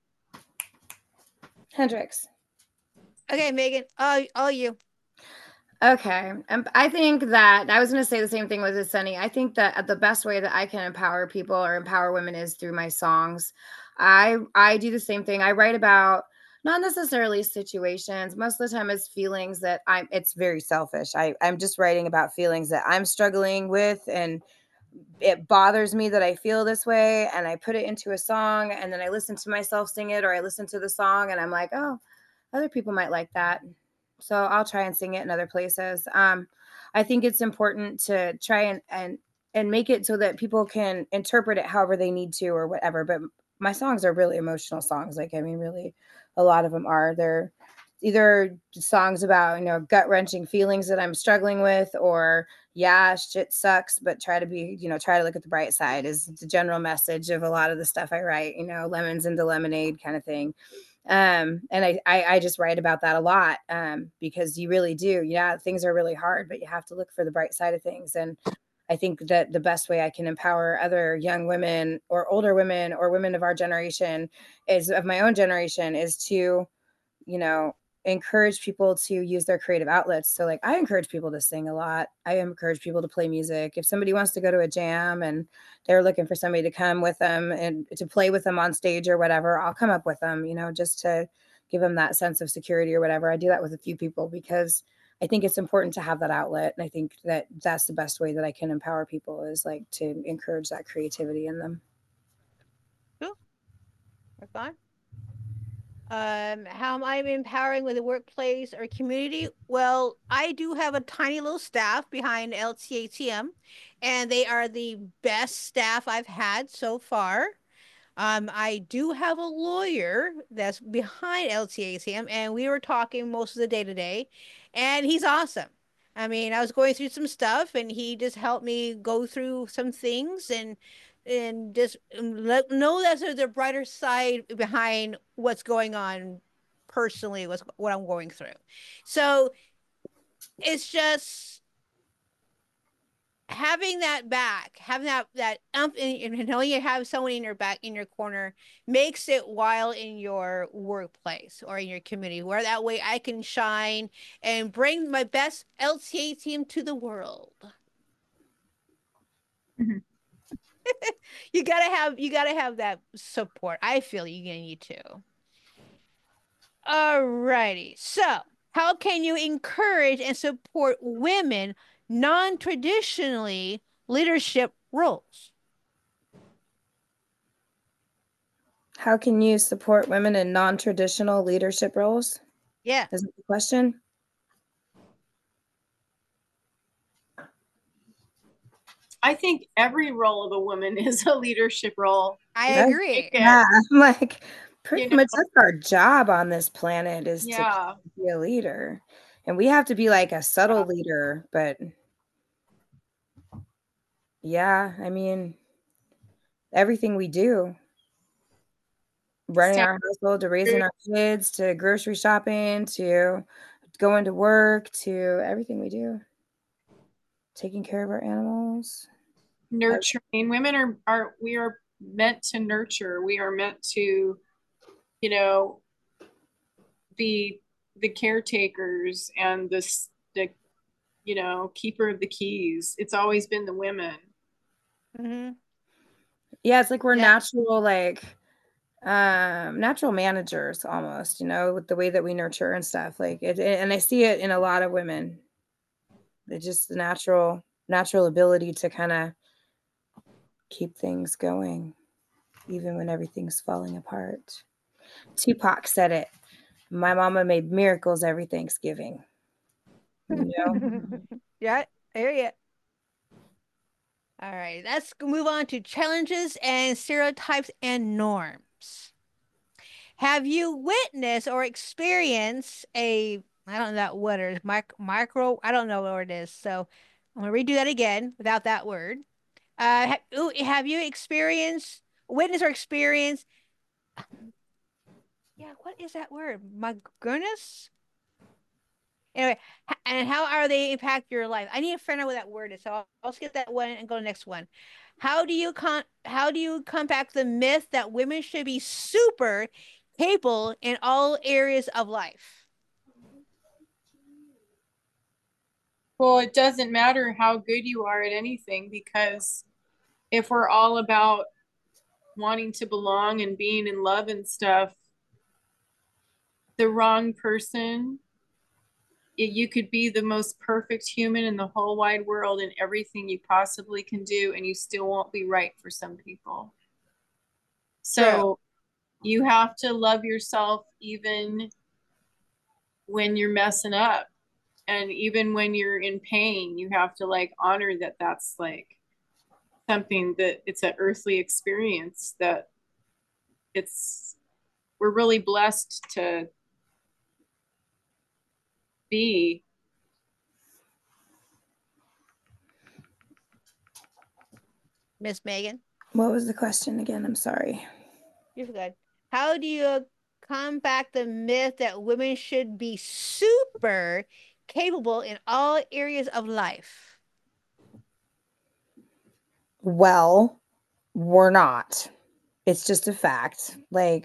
Hendrix. Okay, Megan. All you. Okay. I think that I was going to say the same thing with Sunny. I think that the best way that I can empower people or empower women is through my songs. I do the same thing. I write about not necessarily situations. Most of the time it's feelings that it's very selfish. I'm just writing about feelings that I'm struggling with, and it bothers me that I feel this way, and I put it into a song, and then I listen to myself sing it, or I listen to the song and I'm like, oh, other people might like that. So I'll try and sing it in other places. I think it's important to try and make it so that people can interpret it however they need to or whatever. But my songs are really emotional songs. Like, I mean, really, a lot of them are. They're either songs about, gut wrenching feelings that I'm struggling with, or yeah, shit sucks, but try to look at the bright side is the general message of a lot of the stuff I write, lemons into lemonade kind of thing. And I just write about that a lot, because you really do. Yeah, things are really hard, but you have to look for the bright side of things. And I think that the best way I can empower other young women or older women or women of our generation of my own generation is to, encourage people to use their creative outlets. So like, I encourage people to sing a lot. I encourage people to play music. If somebody wants to go to a jam and they're looking for somebody to come with them and to play with them on stage or whatever, I'll come up with them, just to give them that sense of security or whatever. I do that with a few people because I think it's important to have that outlet. And I think that that's the best way that I can empower people, is like to encourage that creativity in them. Cool. We're fine. How am I empowering with the workplace or community? Well, I do have a tiny little staff behind LTATM, and they are the best staff I've had so far. I do have a lawyer that's behind LTATM, and we were talking most of the day today, and he's awesome. I mean, I was going through some stuff, and he just helped me go through some things, and just know that there's a brighter side behind what's going on personally, what I'm going through. So it's just having that back, having that and knowing you have someone in your back, in your corner, makes it while in your workplace or in your community, where that way I can shine and bring my best LTA team to the world. Mm-hmm. You gotta have that support. I feel you're gonna need to. Alrighty. So how can you encourage and support women non-traditionally leadership roles? How can you support women in non-traditional leadership roles? Yeah. Is that the question? I think every role of a woman is a leadership role. I agree. Yeah, I'm like, pretty much that's our job on this planet, is to be a leader. And we have to be like a subtle leader, but yeah, I mean, everything we do, running our household, to raising our kids, to grocery shopping, to going to work, to everything we do, taking care of our animals. Nurturing. Women we are meant to nurture. We are meant to, be the caretakers and the keeper of the keys. It's always been the women. Mm-hmm. Yeah, it's like we're natural managers almost, with the way that we nurture and stuff, like it, and I see it in a lot of women. It's just the natural ability to kind of keep things going even when everything's falling apart. Tupac said it. My mama made miracles every Thanksgiving. Yeah, there you. All right, let's move on to challenges and stereotypes and norms. Have you witnessed or experienced a, I don't know that word, is micro, I don't know what it is. So I'm gonna redo that again without that word. Have you experienced, witnessed or experienced, yeah, what is that word? My goodness. Anyway, and how are they impact your life? I need to find out what that word is. So I'll skip that one and go to the next one. How do you combat the myth that women should be super capable in all areas of life? Well, it doesn't matter how good you are at anything, because if we're all about wanting to belong and being in love and stuff, the wrong person, you could be the most perfect human in the whole wide world and everything you possibly can do, and you still won't be right for some people. True. So you have to love yourself even when you're messing up, and even when you're in pain. You have to like honor that that's like something that it's an earthly experience, that it's we're really blessed to be. Miss Megan, What was the question again? I'm sorry. you're good. How do you combat the myth that women should be super capable in all areas of life? Well, we're not. It's just a fact. Like,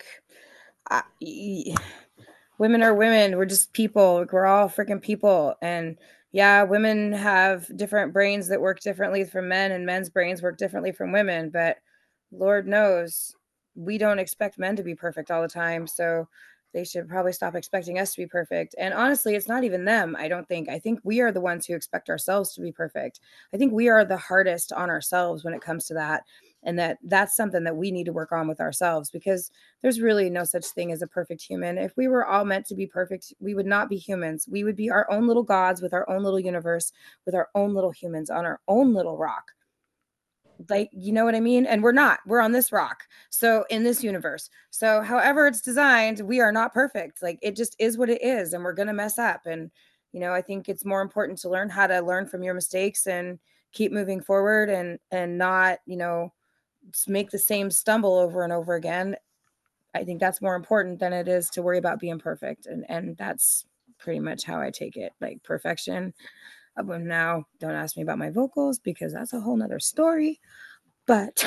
women are women. We're just people. We're all freaking people. And yeah, women have different brains that work differently from men, and men's brains work differently from women. But Lord knows we don't expect men to be perfect all the time. So they should probably stop expecting us to be perfect. And honestly, it's not even them, I don't think. I think we are the ones who expect ourselves to be perfect. I think we are the hardest on ourselves when it comes to that. And that's something that we need to work on with ourselves, because there's really no such thing as a perfect human. If we were all meant to be perfect, we would not be humans. We would be our own little gods with our own little universe, with our own little humans on our own little rock. Like, you know what I mean? And we're not. We're on this rock. So in this universe. So however it's designed, we are not perfect. Like, it just is what it is, and we're going to mess up. And I think it's more important to learn how to learn from your mistakes and keep moving forward, and not, make the same stumble over and over again. I think that's more important than it is to worry about being perfect. And that's pretty much how I take it. Like, perfection. Now, don't ask me about my vocals, because that's a whole nother story. But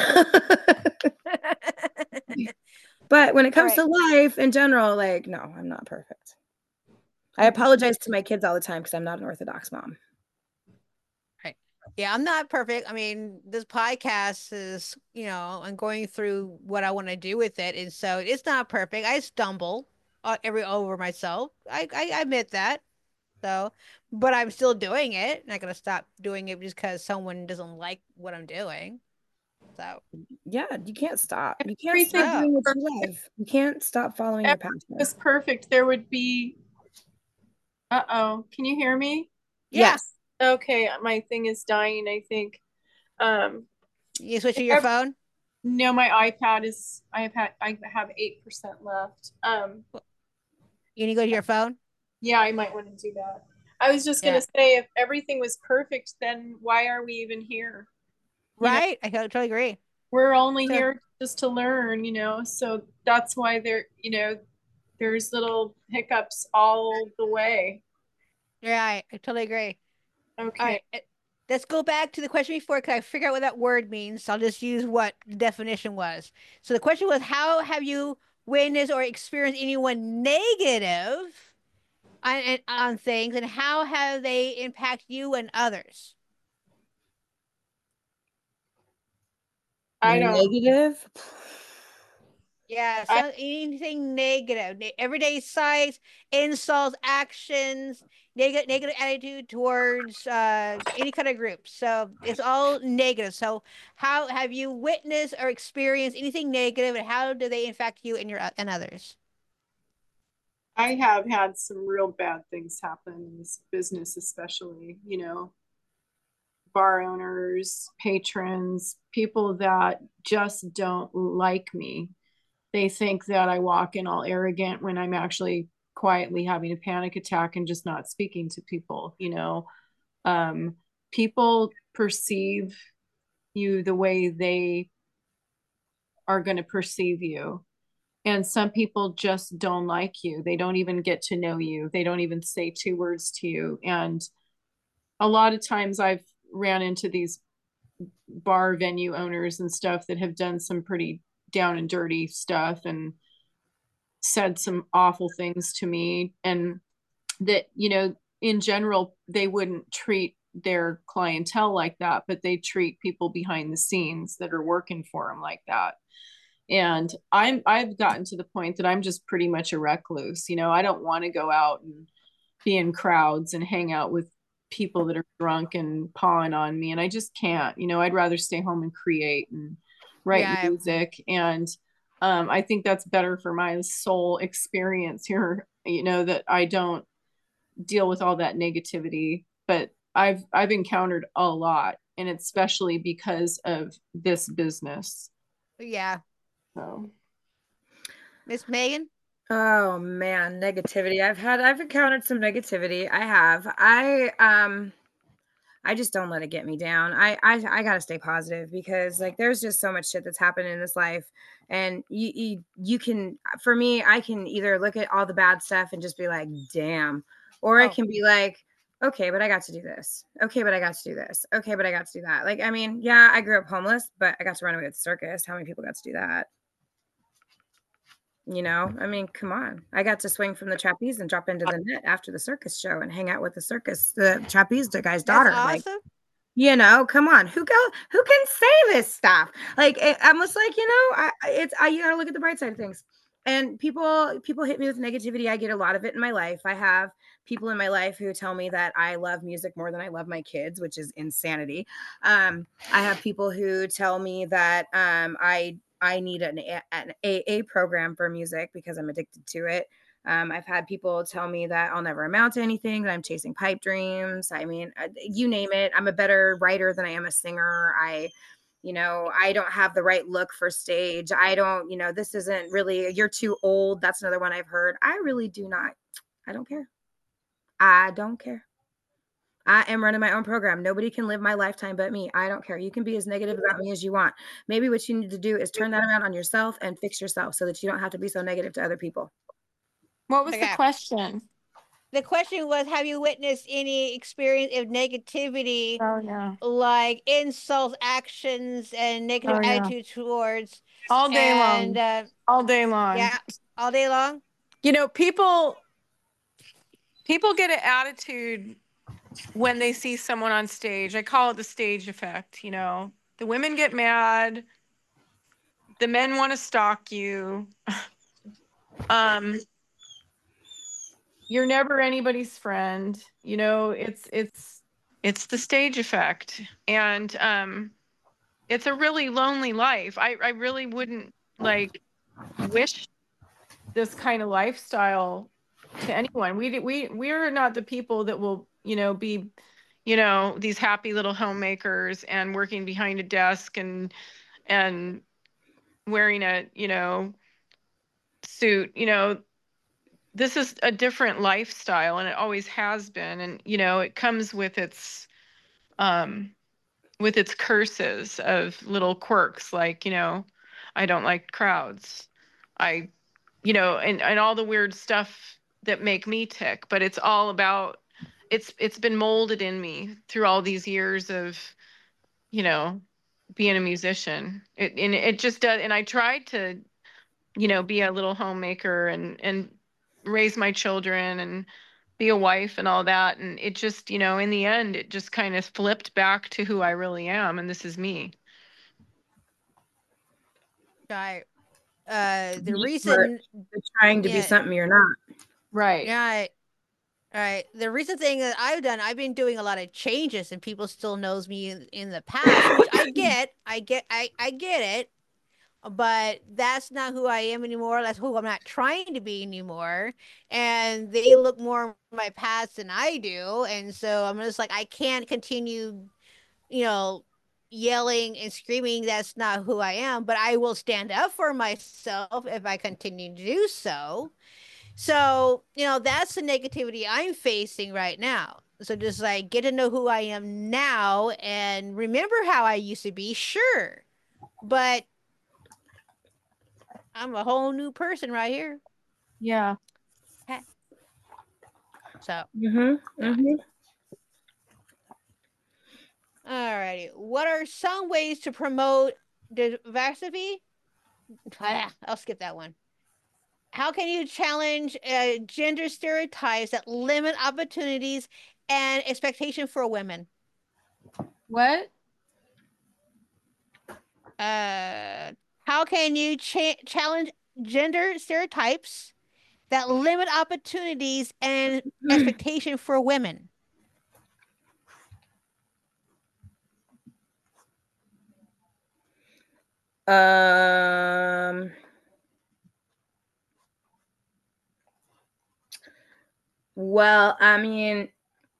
but when it All comes right. to life in general, like, no, I'm not perfect. I apologize to my kids all the time because I'm not an Orthodox mom. Right. Yeah, I'm not perfect. I mean, this podcast is, I'm going through what I want to do with it. And so it's not perfect. I stumble every over myself. I admit that. So, but I'm still doing it. Not gonna stop doing it just because someone doesn't like what I'm doing. So, Yeah, you can't stop. You can't Everything stop no. doing what you love. You can't stop following your passion. was perfect, there would be, uh-oh, can you hear me? Yeah. Yes. Okay, my thing is dying, I think. You switch to your Ev- phone? no, my iPad is, I have 8% left. You need to go to your phone? Yeah, I might want to do that. I was just gonna Yeah. say, if everything was perfect, then why are we even here? You know, Right? I totally agree. we're only So, here just to learn, so that's why there's little hiccups all the way. yeah, I totally agree. All Okay. right. Let's go back to the question before because I figure out what that word means. So I'll just use what the definition was. So the question was, how have you witnessed or experienced anyone negative on things, and how have they impacted you and others? I don't, Negative. Yeah, I, so anything negative, everyday sights, insults, actions, negative attitude towards any kind of group. So it's all negative. So how have you witnessed or experienced anything negative, and how do they impact you and your and others? I have had some real bad things happen in this business, especially, bar owners, patrons, people that just don't like me. They think that I walk in all arrogant when I'm actually quietly having a panic attack and just not speaking to people, you know. Um, People perceive you the way they are going to perceive you. And some people just don't like you. They don't even get to know you. They don't even say two words to you. And a lot of times I've ran into these bar venue owners and stuff that have done some pretty down and dirty stuff and said some awful things to me, and that, you know, in general they wouldn't treat their clientele like that, but they treat people behind the scenes that are working for them like that. And I've gotten to the point that I'm just pretty much a recluse. You know, I don't want to go out and be in crowds and hang out with people that are drunk and pawing on me, and I just can't. You know, I'd rather stay home and create and write music. And I think that's better for my soul experience here, you know, that I don't deal with all that negativity. But I've encountered a lot, and especially because of this business. Yeah. So Miss Megan? Oh man, negativity. I've encountered some negativity. I just don't let it get me down. I gotta stay positive, because like there's just so much shit that's happened in this life, and you can, for me, I can either look at all the bad stuff and just be like, damn, or I can be like, okay, but I got to do this. Okay, but I got to do this. Okay, but I got to do that. Like, I mean, yeah, I grew up homeless, but I got to run away with the circus. How many people got to do that? You know, I mean, come on. I got to swing from the trapeze and drop into the net after the circus show and hang out with the trapeze guy's daughter. That's Like, awesome. you know, come on. Who can say this stuff? Like, I'm just like, you know, you gotta look at the bright side of things. And people hit me with negativity. I get a lot of it in my life. I have people in my life who tell me that I love music more than I love my kids, which is insanity. I have people who tell me that I need an AA program for music because I'm addicted to it. I've had people tell me that I'll never amount to anything, that I'm chasing pipe dreams. I mean, you name it. I'm a better writer than I am a singer. You know, I don't have the right look for stage. I don't, you know, this isn't really, you're too old. That's another one I've heard. I really do not. I don't care. I don't care. I am running my own program. Nobody can live my lifetime but me. I don't care. You can be as negative about me as you want. Maybe what you need to do is turn that around on yourself and fix yourself so that you don't have to be so negative to other people. What was the question? The question was, have you witnessed any experience of negativity, Oh, yeah. like insults, actions, and negative attitude towards all day long. All day long. Yeah, all day long. You know, people get an attitude when they see someone on stage. I call it the stage effect. You know, the women get mad, the men want to stalk you. You're never anybody's friend. You know, it's the stage effect. And it's a really lonely life. I really wouldn't like wish this kind of lifestyle to anyone. We're not the people that will, you know, be, you know, these happy little homemakers and working behind a desk and wearing a, you know, suit. You know, this is a different lifestyle, and it always has been. And, you know, it comes with its curses of little quirks, like, you know, I don't like crowds. You know, and all the weird stuff that make me tick. But it's all about, it's been molded in me through all these years of, you know, being a musician. It just does. And I tried to, you know, be a little homemaker and raise my children and be a wife and all that. And it just, you know, in the end, it just kind of flipped back to who I really am. And this is me. Right. The reason you're trying to be something you're not. Right. Right. Right. The recent thing that I've done, I've been doing a lot of changes, and people still knows me in the past, which I get. I get it. But that's not who I am anymore. That's who I'm not trying to be anymore. And they look more at my past than I do. And so I'm just like, I can't continue, you know, yelling and screaming, that's not who I am, but I will stand up for myself if I continue to do so. So, that's the negativity I'm facing right now. So just like get to know who I am now and remember how I used to be, sure. But I'm a whole new person right here. Yeah. So, Mm-hmm. all righty. What are some ways to promote diversity? I'll skip that one. How can you challenge gender stereotypes that limit opportunities and expectation for women? What? How can you challenge gender stereotypes that limit opportunities and expectation for women? Well, I mean,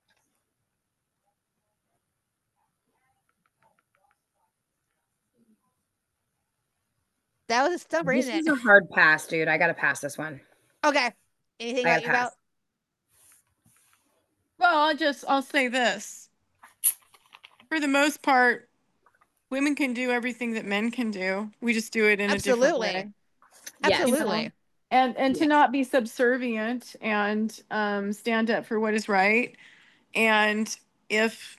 That was a stumper, this isn't is it? a hard pass, dude. I gotta pass this one. Okay. Anything I about gotta you pass. about? Well, I'll say this. For the most part, women can do everything that men can do. We just do it in a different way. Yes. Absolutely. And to Yes. not be subservient and stand up for what is right. And if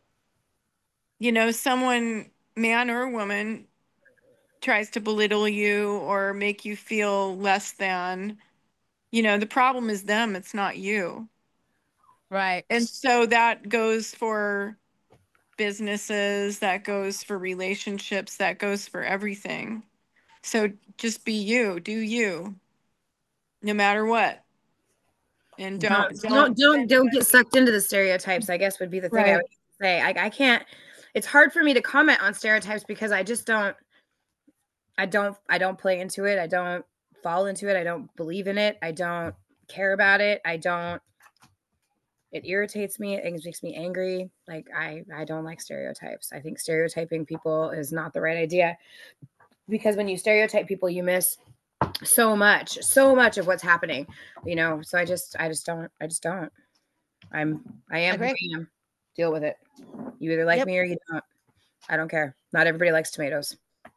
someone, man or woman, tries to belittle you or make you feel less than, the problem is them, it's not you. Right. And so that goes for businesses, that goes for relationships, that goes for everything. So just be you, do you, no matter what. And Don't get sucked into the stereotypes, I guess would be the thing I right. would say. I can't, it's hard for me to comment on stereotypes because I just don't play into it. I don't fall into it. I don't believe in it. I don't care about it. It irritates me. It makes me angry. Like I don't like stereotypes. I think stereotyping people is not the right idea because when you stereotype people, you miss so much of what's happening, so I just don't. I am who I am. Deal with it. You either like me or you don't. I don't care. Not everybody likes tomatoes.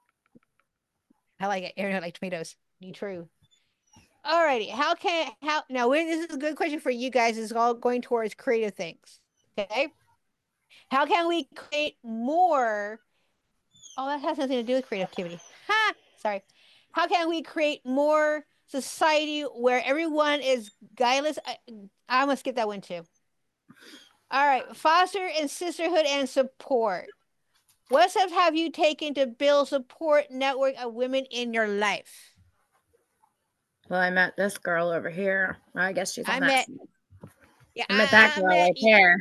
I like it. Everyone like tomatoes. Be true. Alrighty. This is a good question for you guys. Is all going towards creative things. Okay. How can we create more? Oh, that has nothing to do with creativity. Ha! Sorry. How can we create more society where everyone is guileless? I'm gonna skip that one too. All right. Foster and sisterhood and support. What steps have you taken to build support network of women in your life? Well, I met this girl over here. Well, I guess she's on I that met, side. yeah, I met that girl right you. there.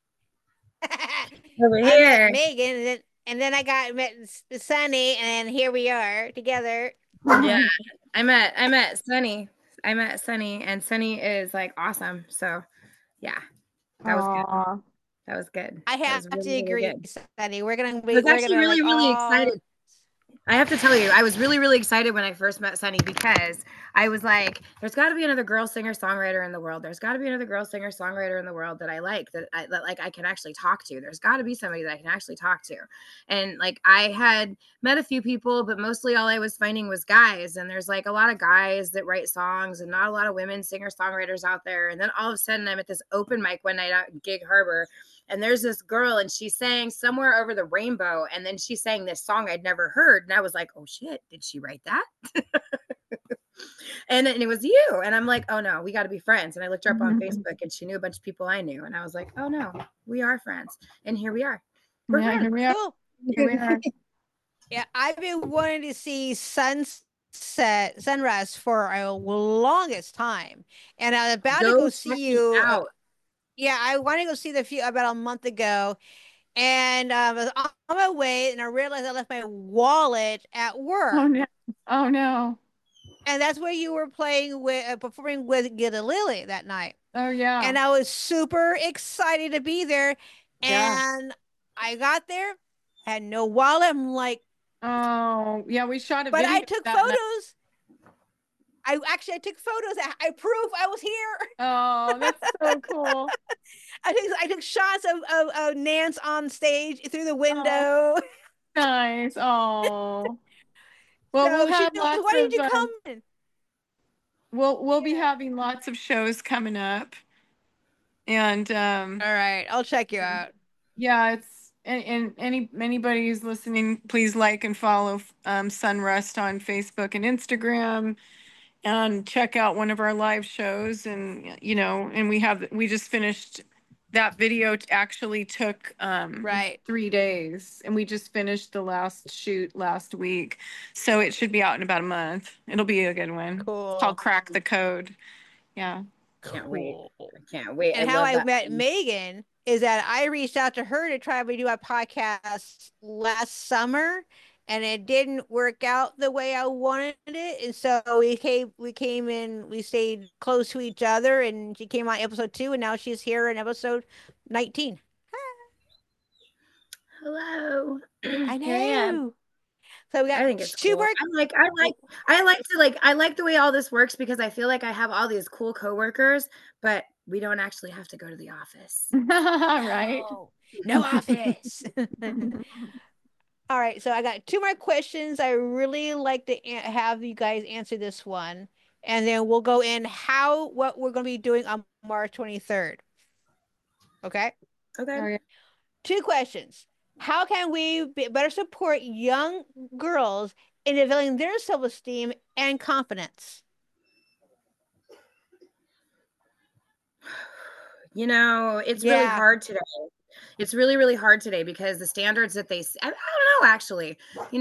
Over I met here. Megan, and then I met Sunny, and here we are together. Yeah. I met Sunny. And Sunny is like awesome. So yeah. That was good. Aww. That was good. I That have was really, to really agree, good. Sunny. We're I was actually gonna really, like really all. excited. I have to tell you, I was really, really excited when I first met Sunny because I was like, there's got to be another girl singer songwriter in the world. There's got to be another girl singer songwriter in the world that I like, that I can actually talk to. There's got to be somebody that I can actually talk to. And like I had met a few people, but mostly all I was finding was guys. And there's like a lot of guys that write songs and not a lot of women singer songwriters out there. And then all of a sudden I'm at this open mic one night out in Gig Harbor. And there's this girl and she sang Somewhere Over the Rainbow. And then she sang this song I'd never heard. And I was like, oh shit, did she write that? and it was you. And I'm like, oh no, we got to be friends. And I looked her up on Facebook and she knew a bunch of people I knew. And I was like, oh no, we are friends. And here we are. We're friends. Here we are. Cool. Here we are. Yeah, I've been wanting to see sunrise for a longest time. And I'm about to go see you. Out. Yeah, I want to go see about a month ago. And I was on my way and I realized I left my wallet at work. Oh no. Oh no. And that's where you were performing with Gilda Lily that night. Oh yeah. And I was super excited to be there. And I got there, had no wallet. I'm like, oh yeah, we shot a but video I took that night. photos. I took photos. I prove I was here. Oh, that's so cool. I took shots of Nance on stage through the Oh, window. nice. Oh, well, So we'll she have said, lots why did of you come in? we'll be having lots of shows coming up, and All right, I'll check you out. yeah, it's and anybody who's listening, please like and follow Sunrust on Facebook and Instagram, and check out one of our live shows. And and we just finished that video. Actually took Right. 3 days, and we just finished the last shoot last week, so it should be out in about a month. It'll be a good one. It's Cool. called Crack the Code. Yeah. Can't wait. I can't wait. And I how love I that met film. Megan is that I reached out to her to try to do a podcast last summer, and it didn't work out the way I wanted it. And so we came in, we stayed close to each other, and she came on episode 2, and now she's here in episode 19. Hello. I Here I am. know. So we got I think it's 2 cool. more. I like the way all this works because I feel like I have all these cool coworkers, but we don't actually have to go to the office. Right. No office. All right, so I got 2 more questions. I really like to have you guys answer this one, and then we'll go in what we're going to be doing on March 23rd. Okay? Okay. 2 questions. How can we better support young girls in developing their self-esteem and confidence? It's really hard today. It's really, really hard today because the standards that I don't know, actually.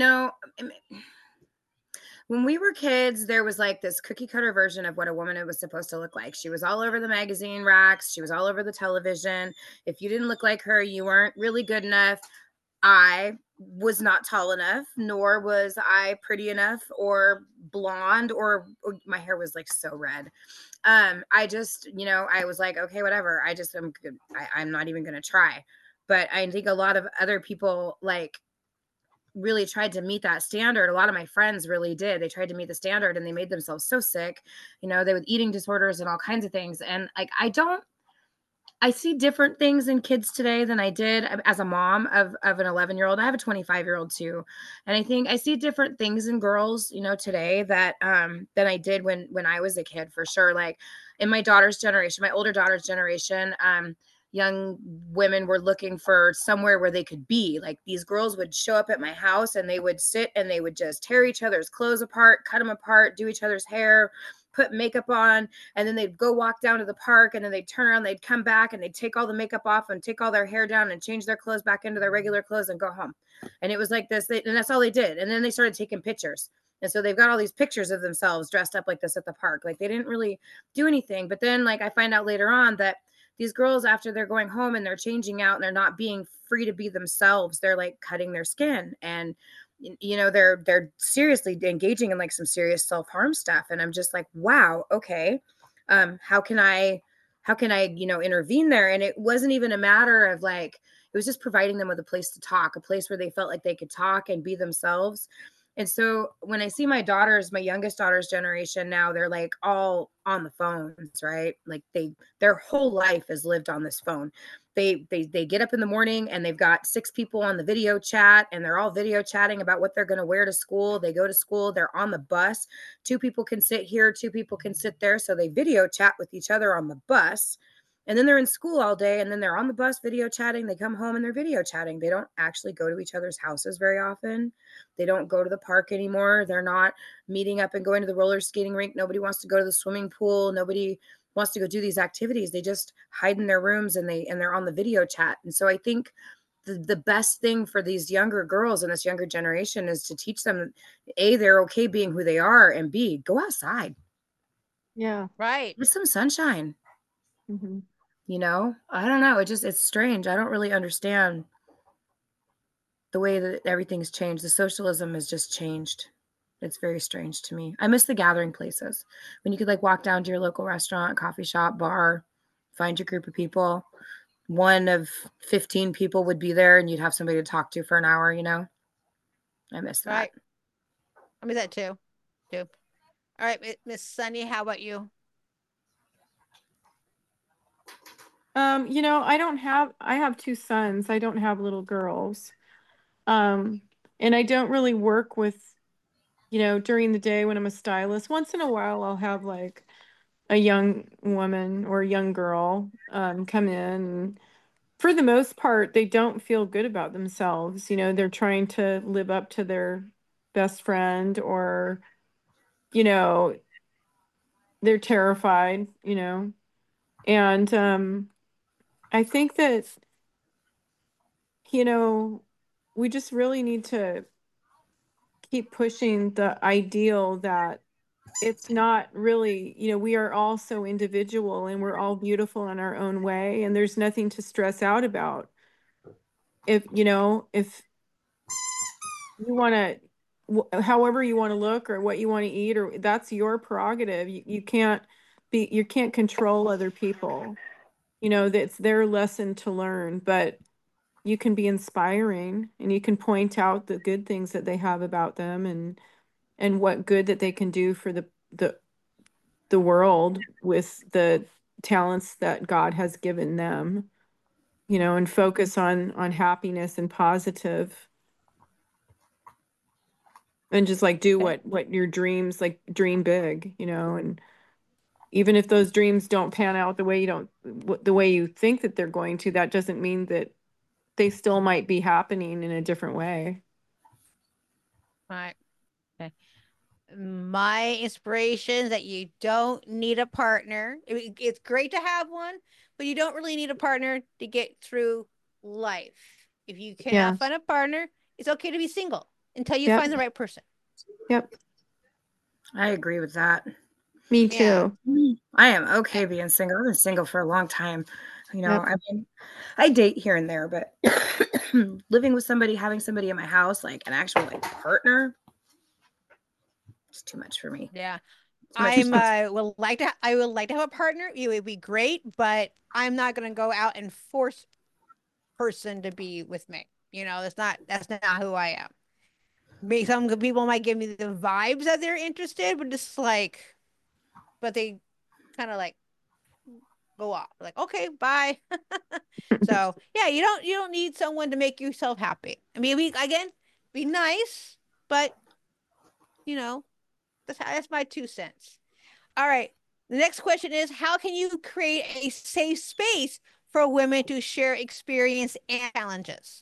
When we were kids, there was like this cookie cutter version of what a woman was supposed to look like. She was all over the magazine racks. She was all over the television. If you didn't look like her, you weren't really good enough. I was not tall enough, nor was I pretty enough or blonde, or my hair was like so red. I just, I was like, okay, whatever. I'm good. I'm not even going to try. But I think a lot of other people really tried to meet that standard. A lot of my friends really did. They tried to meet the standard and they made themselves so sick, they with eating disorders and all kinds of things. And I see different things in kids today than I did as a mom of an 11-year-old. I have a 25-year-old too. And I think I see different things in girls, today that than I did when I was a kid, for sure. Like in my daughter's generation, my older daughter's generation, young women were looking for somewhere where they could be. Like these girls would show up at my house and they would sit and they would just tear each other's clothes apart, cut them apart, do each other's hair, put makeup on, and then they'd go walk down to the park, and then they'd turn around, they'd come back and they'd take all the makeup off and take all their hair down and change their clothes back into their regular clothes and go home. And it was like this, and that's all they did. And then they started taking pictures. And so they've got all these pictures of themselves dressed up like this at the park. Like they didn't really do anything. But then I find out later on that these girls, after they're going home and they're changing out and they're not being free to be themselves, they're like cutting their skin, and they're seriously engaging in some serious self-harm stuff. And I'm just like, wow, okay. How can I intervene there? And it wasn't even a matter of it was just providing them with a place to talk, a place where they felt like they could talk and be themselves. And so when I see my youngest daughter's generation now, they're all on the phones, right? Their whole life is lived on this phone. They get up in the morning and they've got 6 people on the video chat, and they're all video chatting about what they're going to wear to school. They go to school, they're on the bus. 2 people can sit here, 2 people can sit there. So they video chat with each other on the bus. And then they're in school all day, and then they're on the bus video chatting. They come home and they're video chatting. They don't actually go to each other's houses very often. They don't go to the park anymore. They're not meeting up and going to the roller skating rink. Nobody wants to go to the swimming pool. Nobody wants to go do these activities. They just hide in their rooms and they're on the video chat. And so I think the best thing for these younger girls and this younger generation is to teach them, A, they're okay being who they are, and B, go outside. Yeah. Right. Get some sunshine. Mm-hmm. I don't know. It's strange. I don't really understand the way that everything's changed. The socialism has just changed. It's very strange to me. I miss the gathering places when you could walk down to your local restaurant, coffee shop, bar, find your group of people. one of 15 people would be there and you'd have somebody to talk to for an hour, I miss that. Right. I miss that too. All right, Miss Sunny, how about you? I have two sons. I don't have little girls. And I don't really work with, during the day when I'm a stylist. Once in a while, I'll have like a young woman or a young girl come in. For the most part, they don't feel good about themselves. They're trying to live up to their best friend, or, you know, they're terrified, And I think that, we just really need to keep pushing the ideal that it's not really, we are all so individual and we're all beautiful in our own way, and there's nothing to stress out about. If you want to, however you want to look or what you want to eat, or that's your prerogative. You can't control other people. That's their lesson to learn, but you can be inspiring and you can point out the good things that they have about them, and what good that they can do for the world with the talents that God has given them, and focus on happiness and positive, and just like do what your dreams, like dream big, and even if those dreams don't pan out the way you think that they're going to, that doesn't mean that they still might be happening in a different way. Right. Okay. My inspiration is that you don't need a partner. It's great to have one, but you don't really need a partner to get through life. If you Yeah. cannot find a partner, it's okay to be single until you Yep. find the right person. Yep. I agree with that. Me Yeah. too. I am okay being single. I've been single for a long time. Yep. I mean, I date here and there, but living with somebody, having somebody in my house, like an actual like partner, it's too much for me. Yeah. Too much I would like to have a partner. It would be great, but I'm not gonna go out and force person to be with me. That's not who I am. Maybe some people might give me the vibes that they're interested, but just like, but they kind of like go off. Like, okay, bye. So yeah, you don't need someone to make yourself happy. I mean, again, be nice, but you know, that's my 2 cents. All right. The next question is, how can you create a safe space for women to share experience and challenges?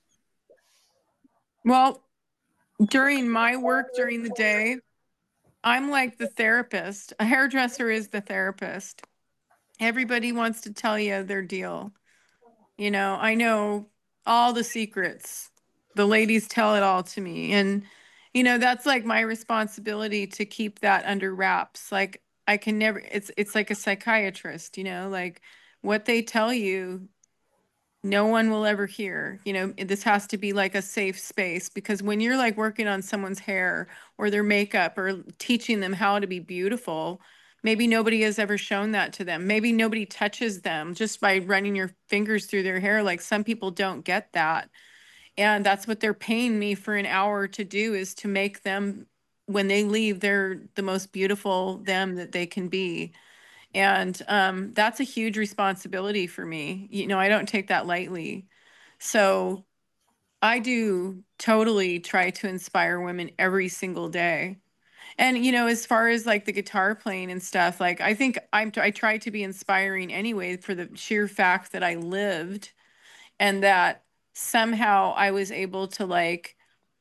Well, during my work during the day, I'm like the therapist. A hairdresser is the therapist. Everybody wants to tell you their deal. I know all the secrets. The ladies tell it all to me. And, that's like my responsibility to keep that under wraps. Like I can never, it's like a psychiatrist, like what they tell you, no one will ever hear. This has to be like a safe space, because when you're like working on someone's hair or their makeup or teaching them how to be beautiful, maybe nobody has ever shown that to them. Maybe nobody touches them just by running your fingers through their hair. Like some people don't get that. And that's what they're paying me for an hour to do, is to make them, when they leave, they're the most beautiful them that they can be. And that's a huge responsibility for me. I don't take that lightly. So I do totally try to inspire women every single day. And, as far as like the guitar playing and stuff, like I think I try to be inspiring anyway, for the sheer fact that I lived, and that somehow I was able to like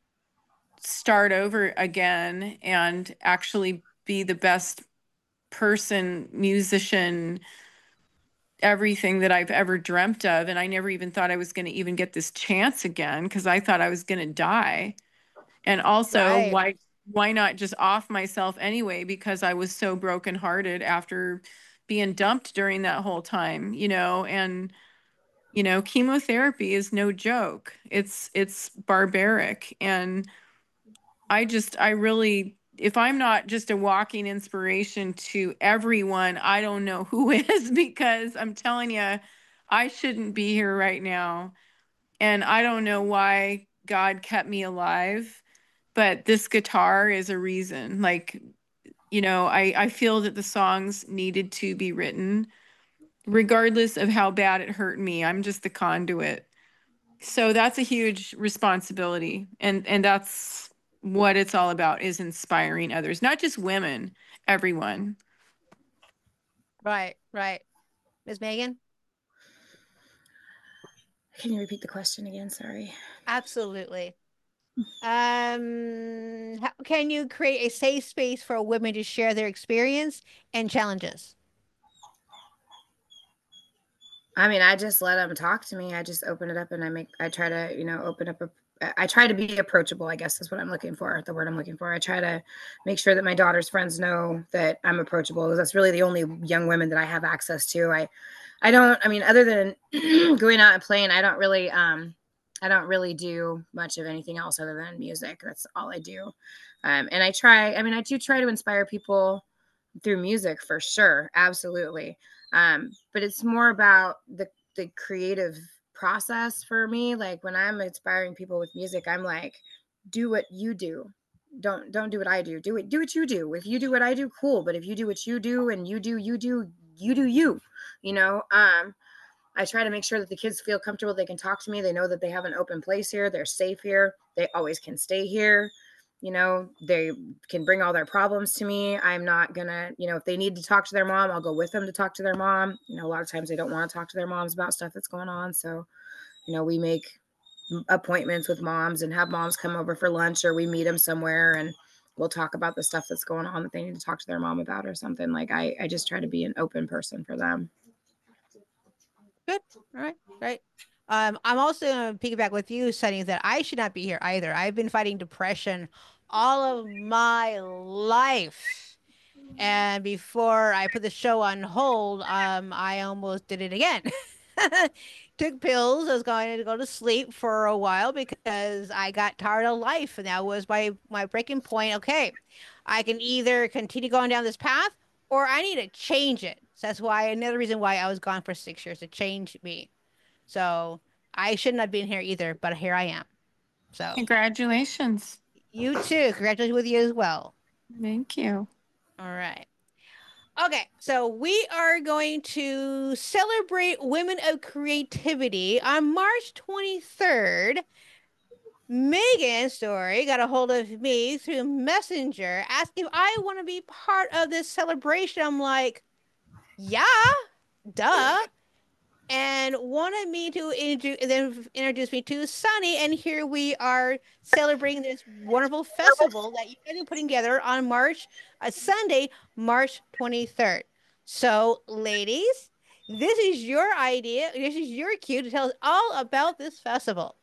start over again and actually be the best person, musician, everything that I've ever dreamt of. And I never even thought I was going to even get this chance again, because I thought I was going to die. And also, Right. why not just off myself anyway, because I was so brokenhearted after being dumped during that whole time, and chemotherapy is no joke. It's barbaric. And I really, if I'm not just a walking inspiration to everyone, I don't know who is, because I'm telling you, I shouldn't be here right now. And I don't know why God kept me alive, but this guitar is a reason. Like, I feel that the songs needed to be written, regardless of how bad it hurt me. I'm just the conduit. So that's a huge responsibility. And that's what it's all about, is inspiring others, not just women, everyone. Right, right. Ms. Megan? Can you repeat the question again? Sorry. Absolutely. How can you create a safe space for women to share their experience and challenges? I mean, I just let them talk to me. I just open it up and I try to, open up I try to be approachable, I guess is what I'm looking for, the word I'm looking for. I try to make sure that my daughter's friends know that I'm approachable, because that's really the only young women that I have access to. I mean, other than going out and playing, I don't really do much of anything else other than music. That's all I do. And I do try to inspire people through music for sure. Absolutely. But it's more about the creative process for me. Like when I'm inspiring people with music, I'm like, do what you do. Don't do what I do. Do what you do. If you do what I do, cool. But if you do what you do and you do you, you know, I try to make sure that the kids feel comfortable. They can talk to me. They know that they have an open place here. They're safe here. They always can stay here. They can bring all their problems to me. I'm not gonna, if they need to talk to their mom, I'll go with them to talk to their mom. A lot of times they don't want to talk to their moms about stuff that's going on. So, we make appointments with moms and have moms come over for lunch, or we meet them somewhere and we'll talk about the stuff that's going on that they need to talk to their mom about or something. Like I just try to be an open person for them. Good. All right. Right. I'm also going to piggyback with you, Sunny, that I should not be here either. I've been fighting depression all of my life. And before I put the show on hold, I almost did it again. Took pills. I was going to go to sleep for a while because I got tired of life, and that was my breaking point. Okay, I can either continue going down this path, or I need to change it. So that's why another reason why I was gone for 6 years, to change me. So I shouldn't have been here either, but here I am. So Congratulations. you too. Congratulations with you as well. Thank you. All right. Okay, so we are going to celebrate Women of Creativity on March 23rd. Megan Story got a hold of me through Messenger, asking if I want to be part of this celebration. I'm like, yeah, duh. And wanted me to introduce me to Sunny, and here we are celebrating this wonderful festival that you guys are putting together on Sunday, March 23rd. So, ladies, this is your idea. This is your cue to tell us all about this festival.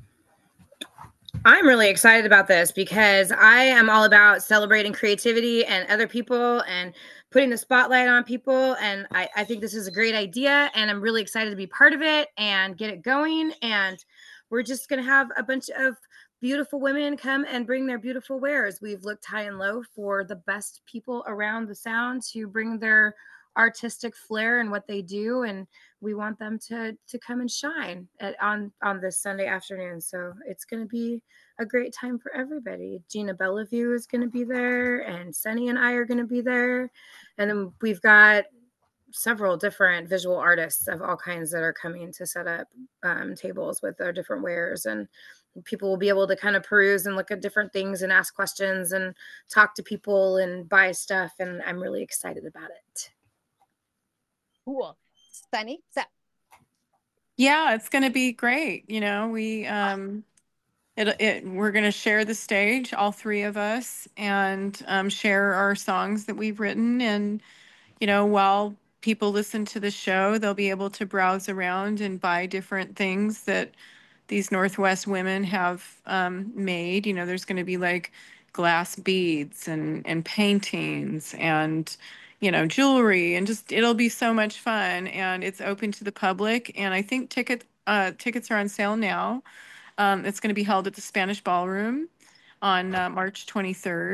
I'm really excited about this because I am all about celebrating creativity and other people and putting the spotlight on people. And I think this is a great idea. And I'm really excited to be part of it and get it going. And we're just going to have a bunch of beautiful women come and bring their beautiful wares. We've looked high and low for the best people around the sound to bring their artistic flair and what they do, and we want them to come and shine on this Sunday afternoon. So it's going to be a great time for everybody. Gina Bellevue is going to be there, and Sunny and I are going to be there, and then we've got several different visual artists of all kinds that are coming to set up tables with their different wares, and people will be able to kind of peruse and look at different things and ask questions and talk to people and buy stuff, and I'm really excited about it. Cool. Sunny, yeah, it's going to be great. We're going to share the stage, all three of us, and share our songs that we've written. And while people listen to the show, they'll be able to browse around and buy different things that these Northwest women have made. There's going to be like glass beads and paintings and jewelry, and just it'll be so much fun, and it's open to the public. And I think tickets are on sale now. It's going to be held at the Spanish Ballroom on March 23rd.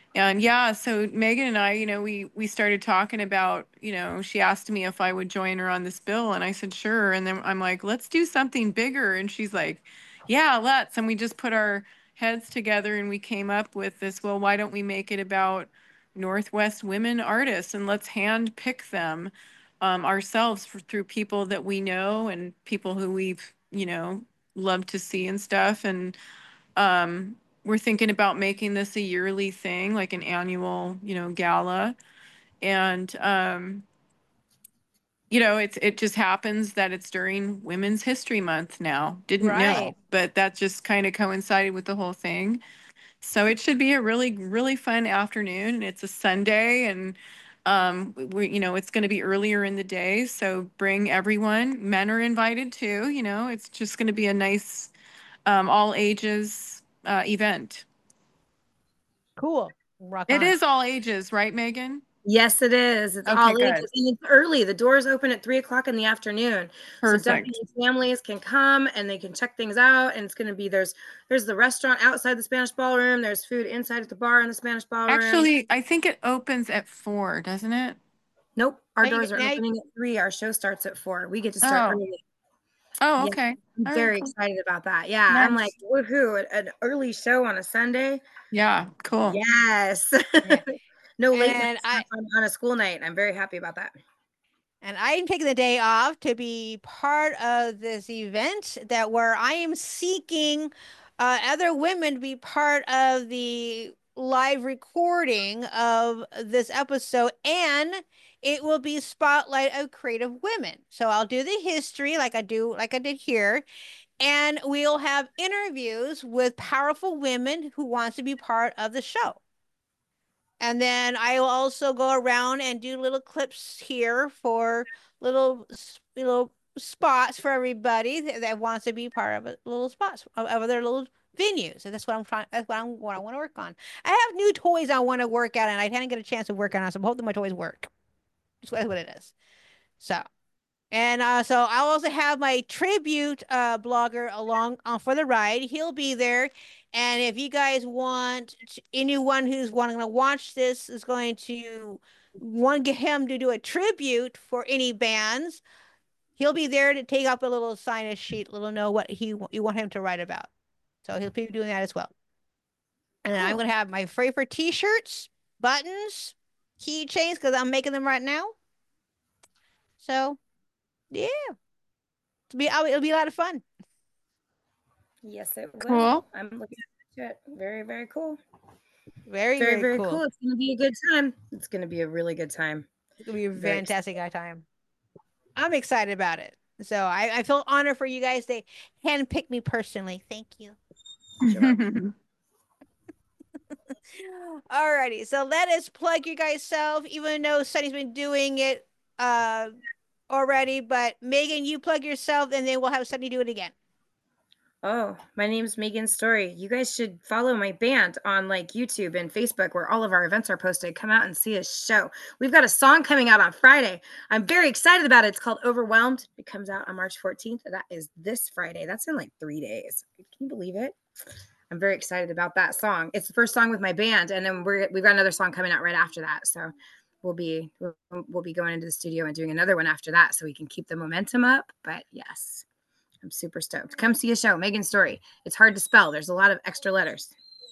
And yeah, so Megan and I, we started talking about, she asked me if I would join her on this bill, and I said sure. And then I'm like, let's do something bigger. And she's like, yeah, let's. And we just put our heads together and we came up with this. Well, why don't we make it about Northwest women artists and let's hand pick them ourselves through people that we know and people who we've, loved to see and stuff. And we're thinking about making this a yearly thing, like an annual, gala. And it just happens that it's during Women's History Month now. Didn't know, Right. but that just kind of coincided with the whole thing. So it should be a really, really fun afternoon. And it's a Sunday, and it's going to be earlier in the day. So bring everyone. Men are invited too. It's just going to be a nice, all ages event. Cool. Rock It on. is all ages, right, Megan? Yes, it is. It's Okay, all good. ages. And it's early. The doors open at 3 o'clock in the afternoon. So Perfect. definitely families can come and they can check things out. And it's going to be there's the restaurant outside the Spanish Ballroom. There's food inside at the bar in the Spanish Ballroom. Actually, I think it opens at 4, doesn't it? Nope, our Now you doors get- are now you- opening at 3. Our show starts at 4. We get to start Oh. early. Oh, Yeah, okay. I'm All right, very cool. excited about that. Yeah, I'm like, Nice. woohoo! An early show on a Sunday. Yeah, cool. Yes. Yeah. No late And night stuff on a school night. I'm very happy about that. And I am taking the day off to be part of this event that where I am seeking other women to be part of the live recording of this episode, and it will be spotlight of creative women. So I'll do the history like I did here, and we'll have interviews with powerful women who wants to be part of the show. And then I will also go around and do little clips here for little spots for everybody that wants to be part of it, little spots of other little venues. And that's what I'm trying. That's what I want to work on. I have new toys I want to work out, and I didn't get a chance to work on it. So I'm hoping my toys work. That's what it is. So. And so I'll also have my tribute blogger along for the ride. He'll be there. And if you guys want anyone who's wanting to watch this is going to want to get him to do a tribute for any bands, he'll be there to take up a little sign sheet, little know what you want him to write about. So he'll be doing that as well. And then I'm Cool. going to have my favorite t-shirts, buttons, keychains, because I'm making them right now. So yeah. It'll be a lot of fun. Yes, it will. Cool. I'm looking forward to it. Very, very cool. Very, Very, very, very cool. cool. It's going to be a good time. It's going to be a really good time. It's gonna be a Very fantastic time. I'm excited about it. So I feel honored for you guys to handpick me personally. Thank you. Alrighty, so let us plug you guys self, even though Sunny's been doing it already. But Megan, you plug yourself, and then we'll have Sunny do it again. Oh, my name's Megan Story. You guys should follow my band on like YouTube and Facebook where all of our events are posted. Come out and see a show. We've got a song coming out on Friday. I'm very excited about it. It's called Overwhelmed. It comes out on March 14th. That is this Friday. That's in like 3 days. Can you believe it? I'm very excited about that song. It's the first song with my band, and then we've got another song coming out right after that. So we'll be going into the studio and doing another one after that so we can keep the momentum up. But yes. I'm super stoked. Come see a show, Megan Story. It's hard to spell. There's a lot of extra letters.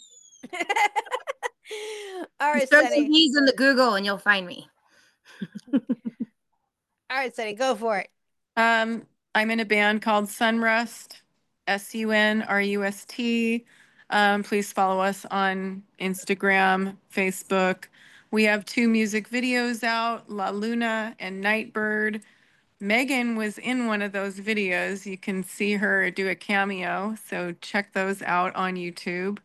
All right, throw Sunny. some D's in the Google and you'll find me. All right, Sunny, go for it. I'm in a band called Sunrust, SUNRUST. Please follow us on Instagram, Facebook. We have 2 music videos out, La Luna and Nightbird. Megan was in one of those videos. You can see her do a cameo, so check those out on YouTube.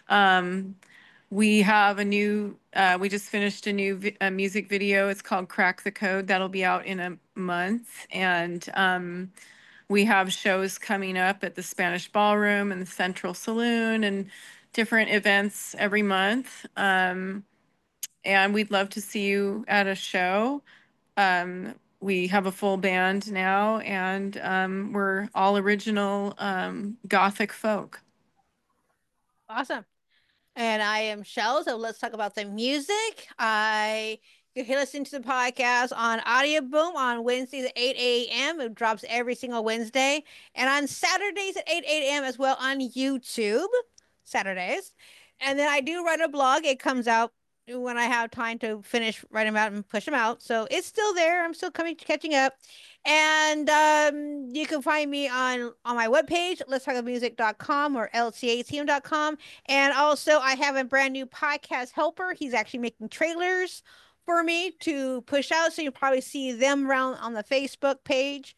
We have we just finished a new music video. It's called Crack the Code. That'll be out in a month. And we have shows coming up at the Spanish Ballroom and the Central Saloon and different events every month. And we'd love to see you at a show. We have a full band now, and we're all original Gothic folk. Awesome. And I am Shell. So let's talk about the music. You can listen to the podcast on Audio Boom on Wednesdays at 8 a.m. It drops every single Wednesday. And on Saturdays at 8 a.m. as well on YouTube. Saturdays. And then I do write a blog. It comes out when I have time to finish writing them out and push them out. So it's still there. I'm still catching up. And you can find me on my webpage, letstalkaboutmusic.com or lcatm.com. And also I have a brand new podcast helper. He's actually making trailers for me to push out. So you'll probably see them around on the Facebook page.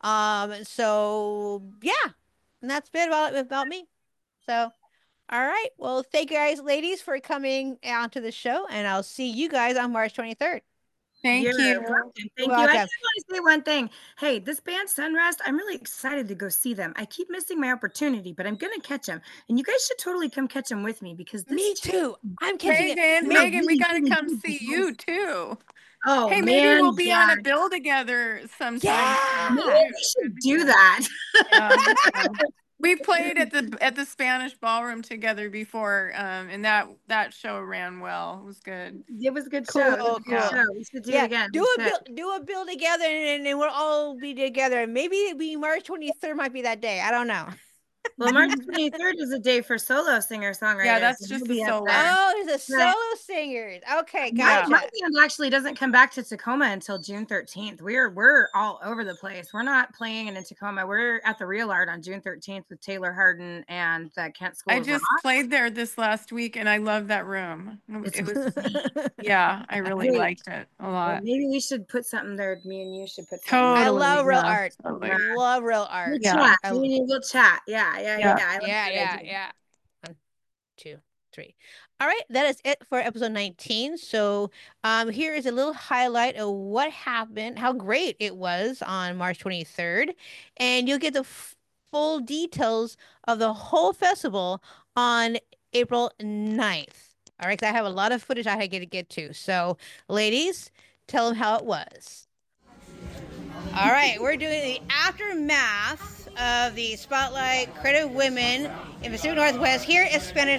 So yeah, and that's been about me. So all right. Well, thank you guys, ladies, for coming onto the show, and I'll see you guys on March 23rd. Thank you. Thank you. I just want to say one thing. Hey, this band Sunrest, I'm really excited to go see them. I keep missing my opportunity, but I'm going to catch them. And you guys should totally come catch them with me because this me too. I'm catching Megan, we got to come see you too. Oh, hey, maybe we'll be on a bill together sometime. Yeah, maybe we should do that. We played at the Spanish Ballroom together before, and that show ran well. It was good. It was a good show. We should do it again. Do a bill together, and we'll all be together. Maybe March 23rd might be that day. I don't know. Well, March 23rd is a day for solo singer-songwriters. Yeah, that's just a solo. Oh, there's a solo singers. Okay, gotcha. My band actually doesn't come back to Tacoma until June 13th. We're all over the place. We're not playing in Tacoma. We're at the Real Art on June 13th with Taylor Hardin and the Kent School. I just played there this last week, and I love that room. It was, yeah, I really liked it a lot. Well, maybe we should put something there. Me and you should put something. Totally. I love Real Art. Totally. I love Real Art. We'll chat. Yeah. Yeah. 1, 2, 3. All right, that is it for episode 19. So here is a little highlight of what happened, how great it was on March 23rd. And you'll get the full details of the whole festival on April 9th. All right, because I have a lot of footage I had to get to. So ladies, tell them how it was. All right, we're doing the aftermath of the Spotlight Creative Women in Pacific Northwest here at Spanish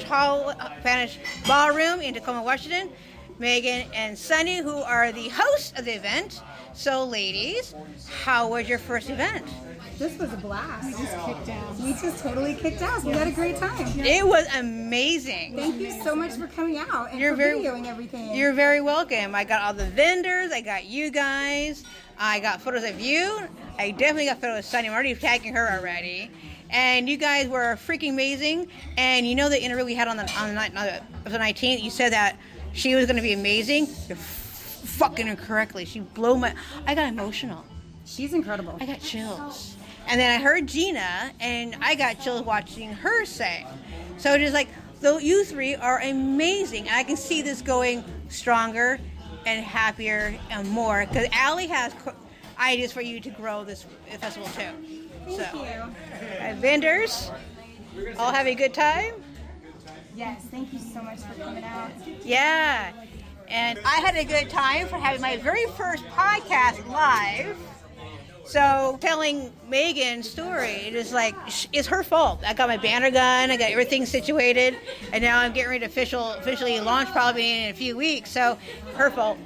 Ballroom in Tacoma, Washington. Megan and Sunny, who are the hosts of the event. So, ladies, how was your first event? This was a blast. We just kicked ass. We just totally kicked ass. We had a great time. It was amazing. Thank you so much for coming out and videoing everything. You're very welcome. I got all the vendors. I got you guys. I got photos of you. I definitely got photos of Sunny. I'm already tagging her already. And you guys were freaking amazing. And you know the interview we had on the episode 19, you said that she was going to be amazing. You're fucking her correctly. She blew my... I got emotional. She's incredible. I got chills. And then I heard Gina, and I got chills watching her sing. So it is like, though you three are amazing. And I can see this going stronger and happier and more, because Allie has ideas for you to grow this festival too. Thank you. Vendors, all have a good time? Yes, thank you so much for coming out. Yeah, and I had a good time for having my very first podcast live. So telling Megan's story, it is like, it's her fault. I got my banner gun, I got everything situated, and now I'm getting ready to officially launch probably in a few weeks. So her fault.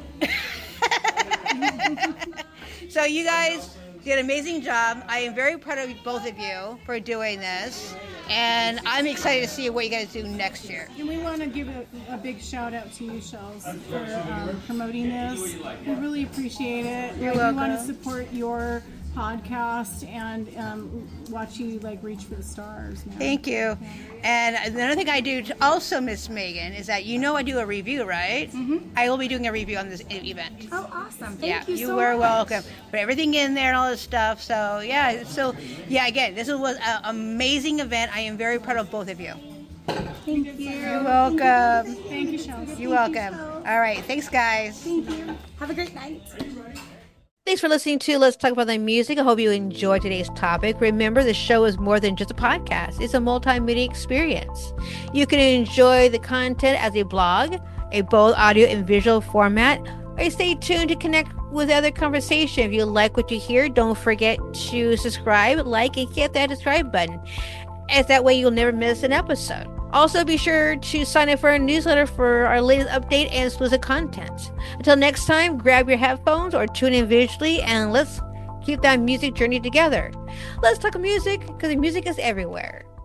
So you guys did an amazing job. I am very proud of both of you for doing this. And I'm excited to see what you guys do next year. And we want to give a big shout out to you, Shells, for promoting this. We really appreciate it. You're welcome. We want to support your podcast and watch you reach for the stars. Man. Thank you. Yeah. And another thing I do to also, Miss Megan, is that I do a review, right? Mm-hmm. I will be doing a review on this event. Oh, awesome. Thank you so much. You were welcome. Put everything in there and all this stuff. So, again, this was an amazing event. I am very proud of both of you. Thank you. You're welcome. Thank you, Shells. You're welcome. All right. Thanks, guys. Thank you. Have a great night. Thanks for listening to Let's Talk About the Music. I hope you enjoyed today's topic. Remember, the show is more than just a podcast. It's a multimedia experience. You can enjoy the content as a blog, a both audio and visual format, or stay tuned to connect with other conversation. If you like what you hear, don't forget to subscribe, like, and hit that subscribe button. As that way you'll never miss an episode. Also, be sure to sign up for our newsletter for our latest update and exclusive content. Until next time, grab your headphones or tune in visually and let's keep that music journey together. Let's talk music because the music is everywhere.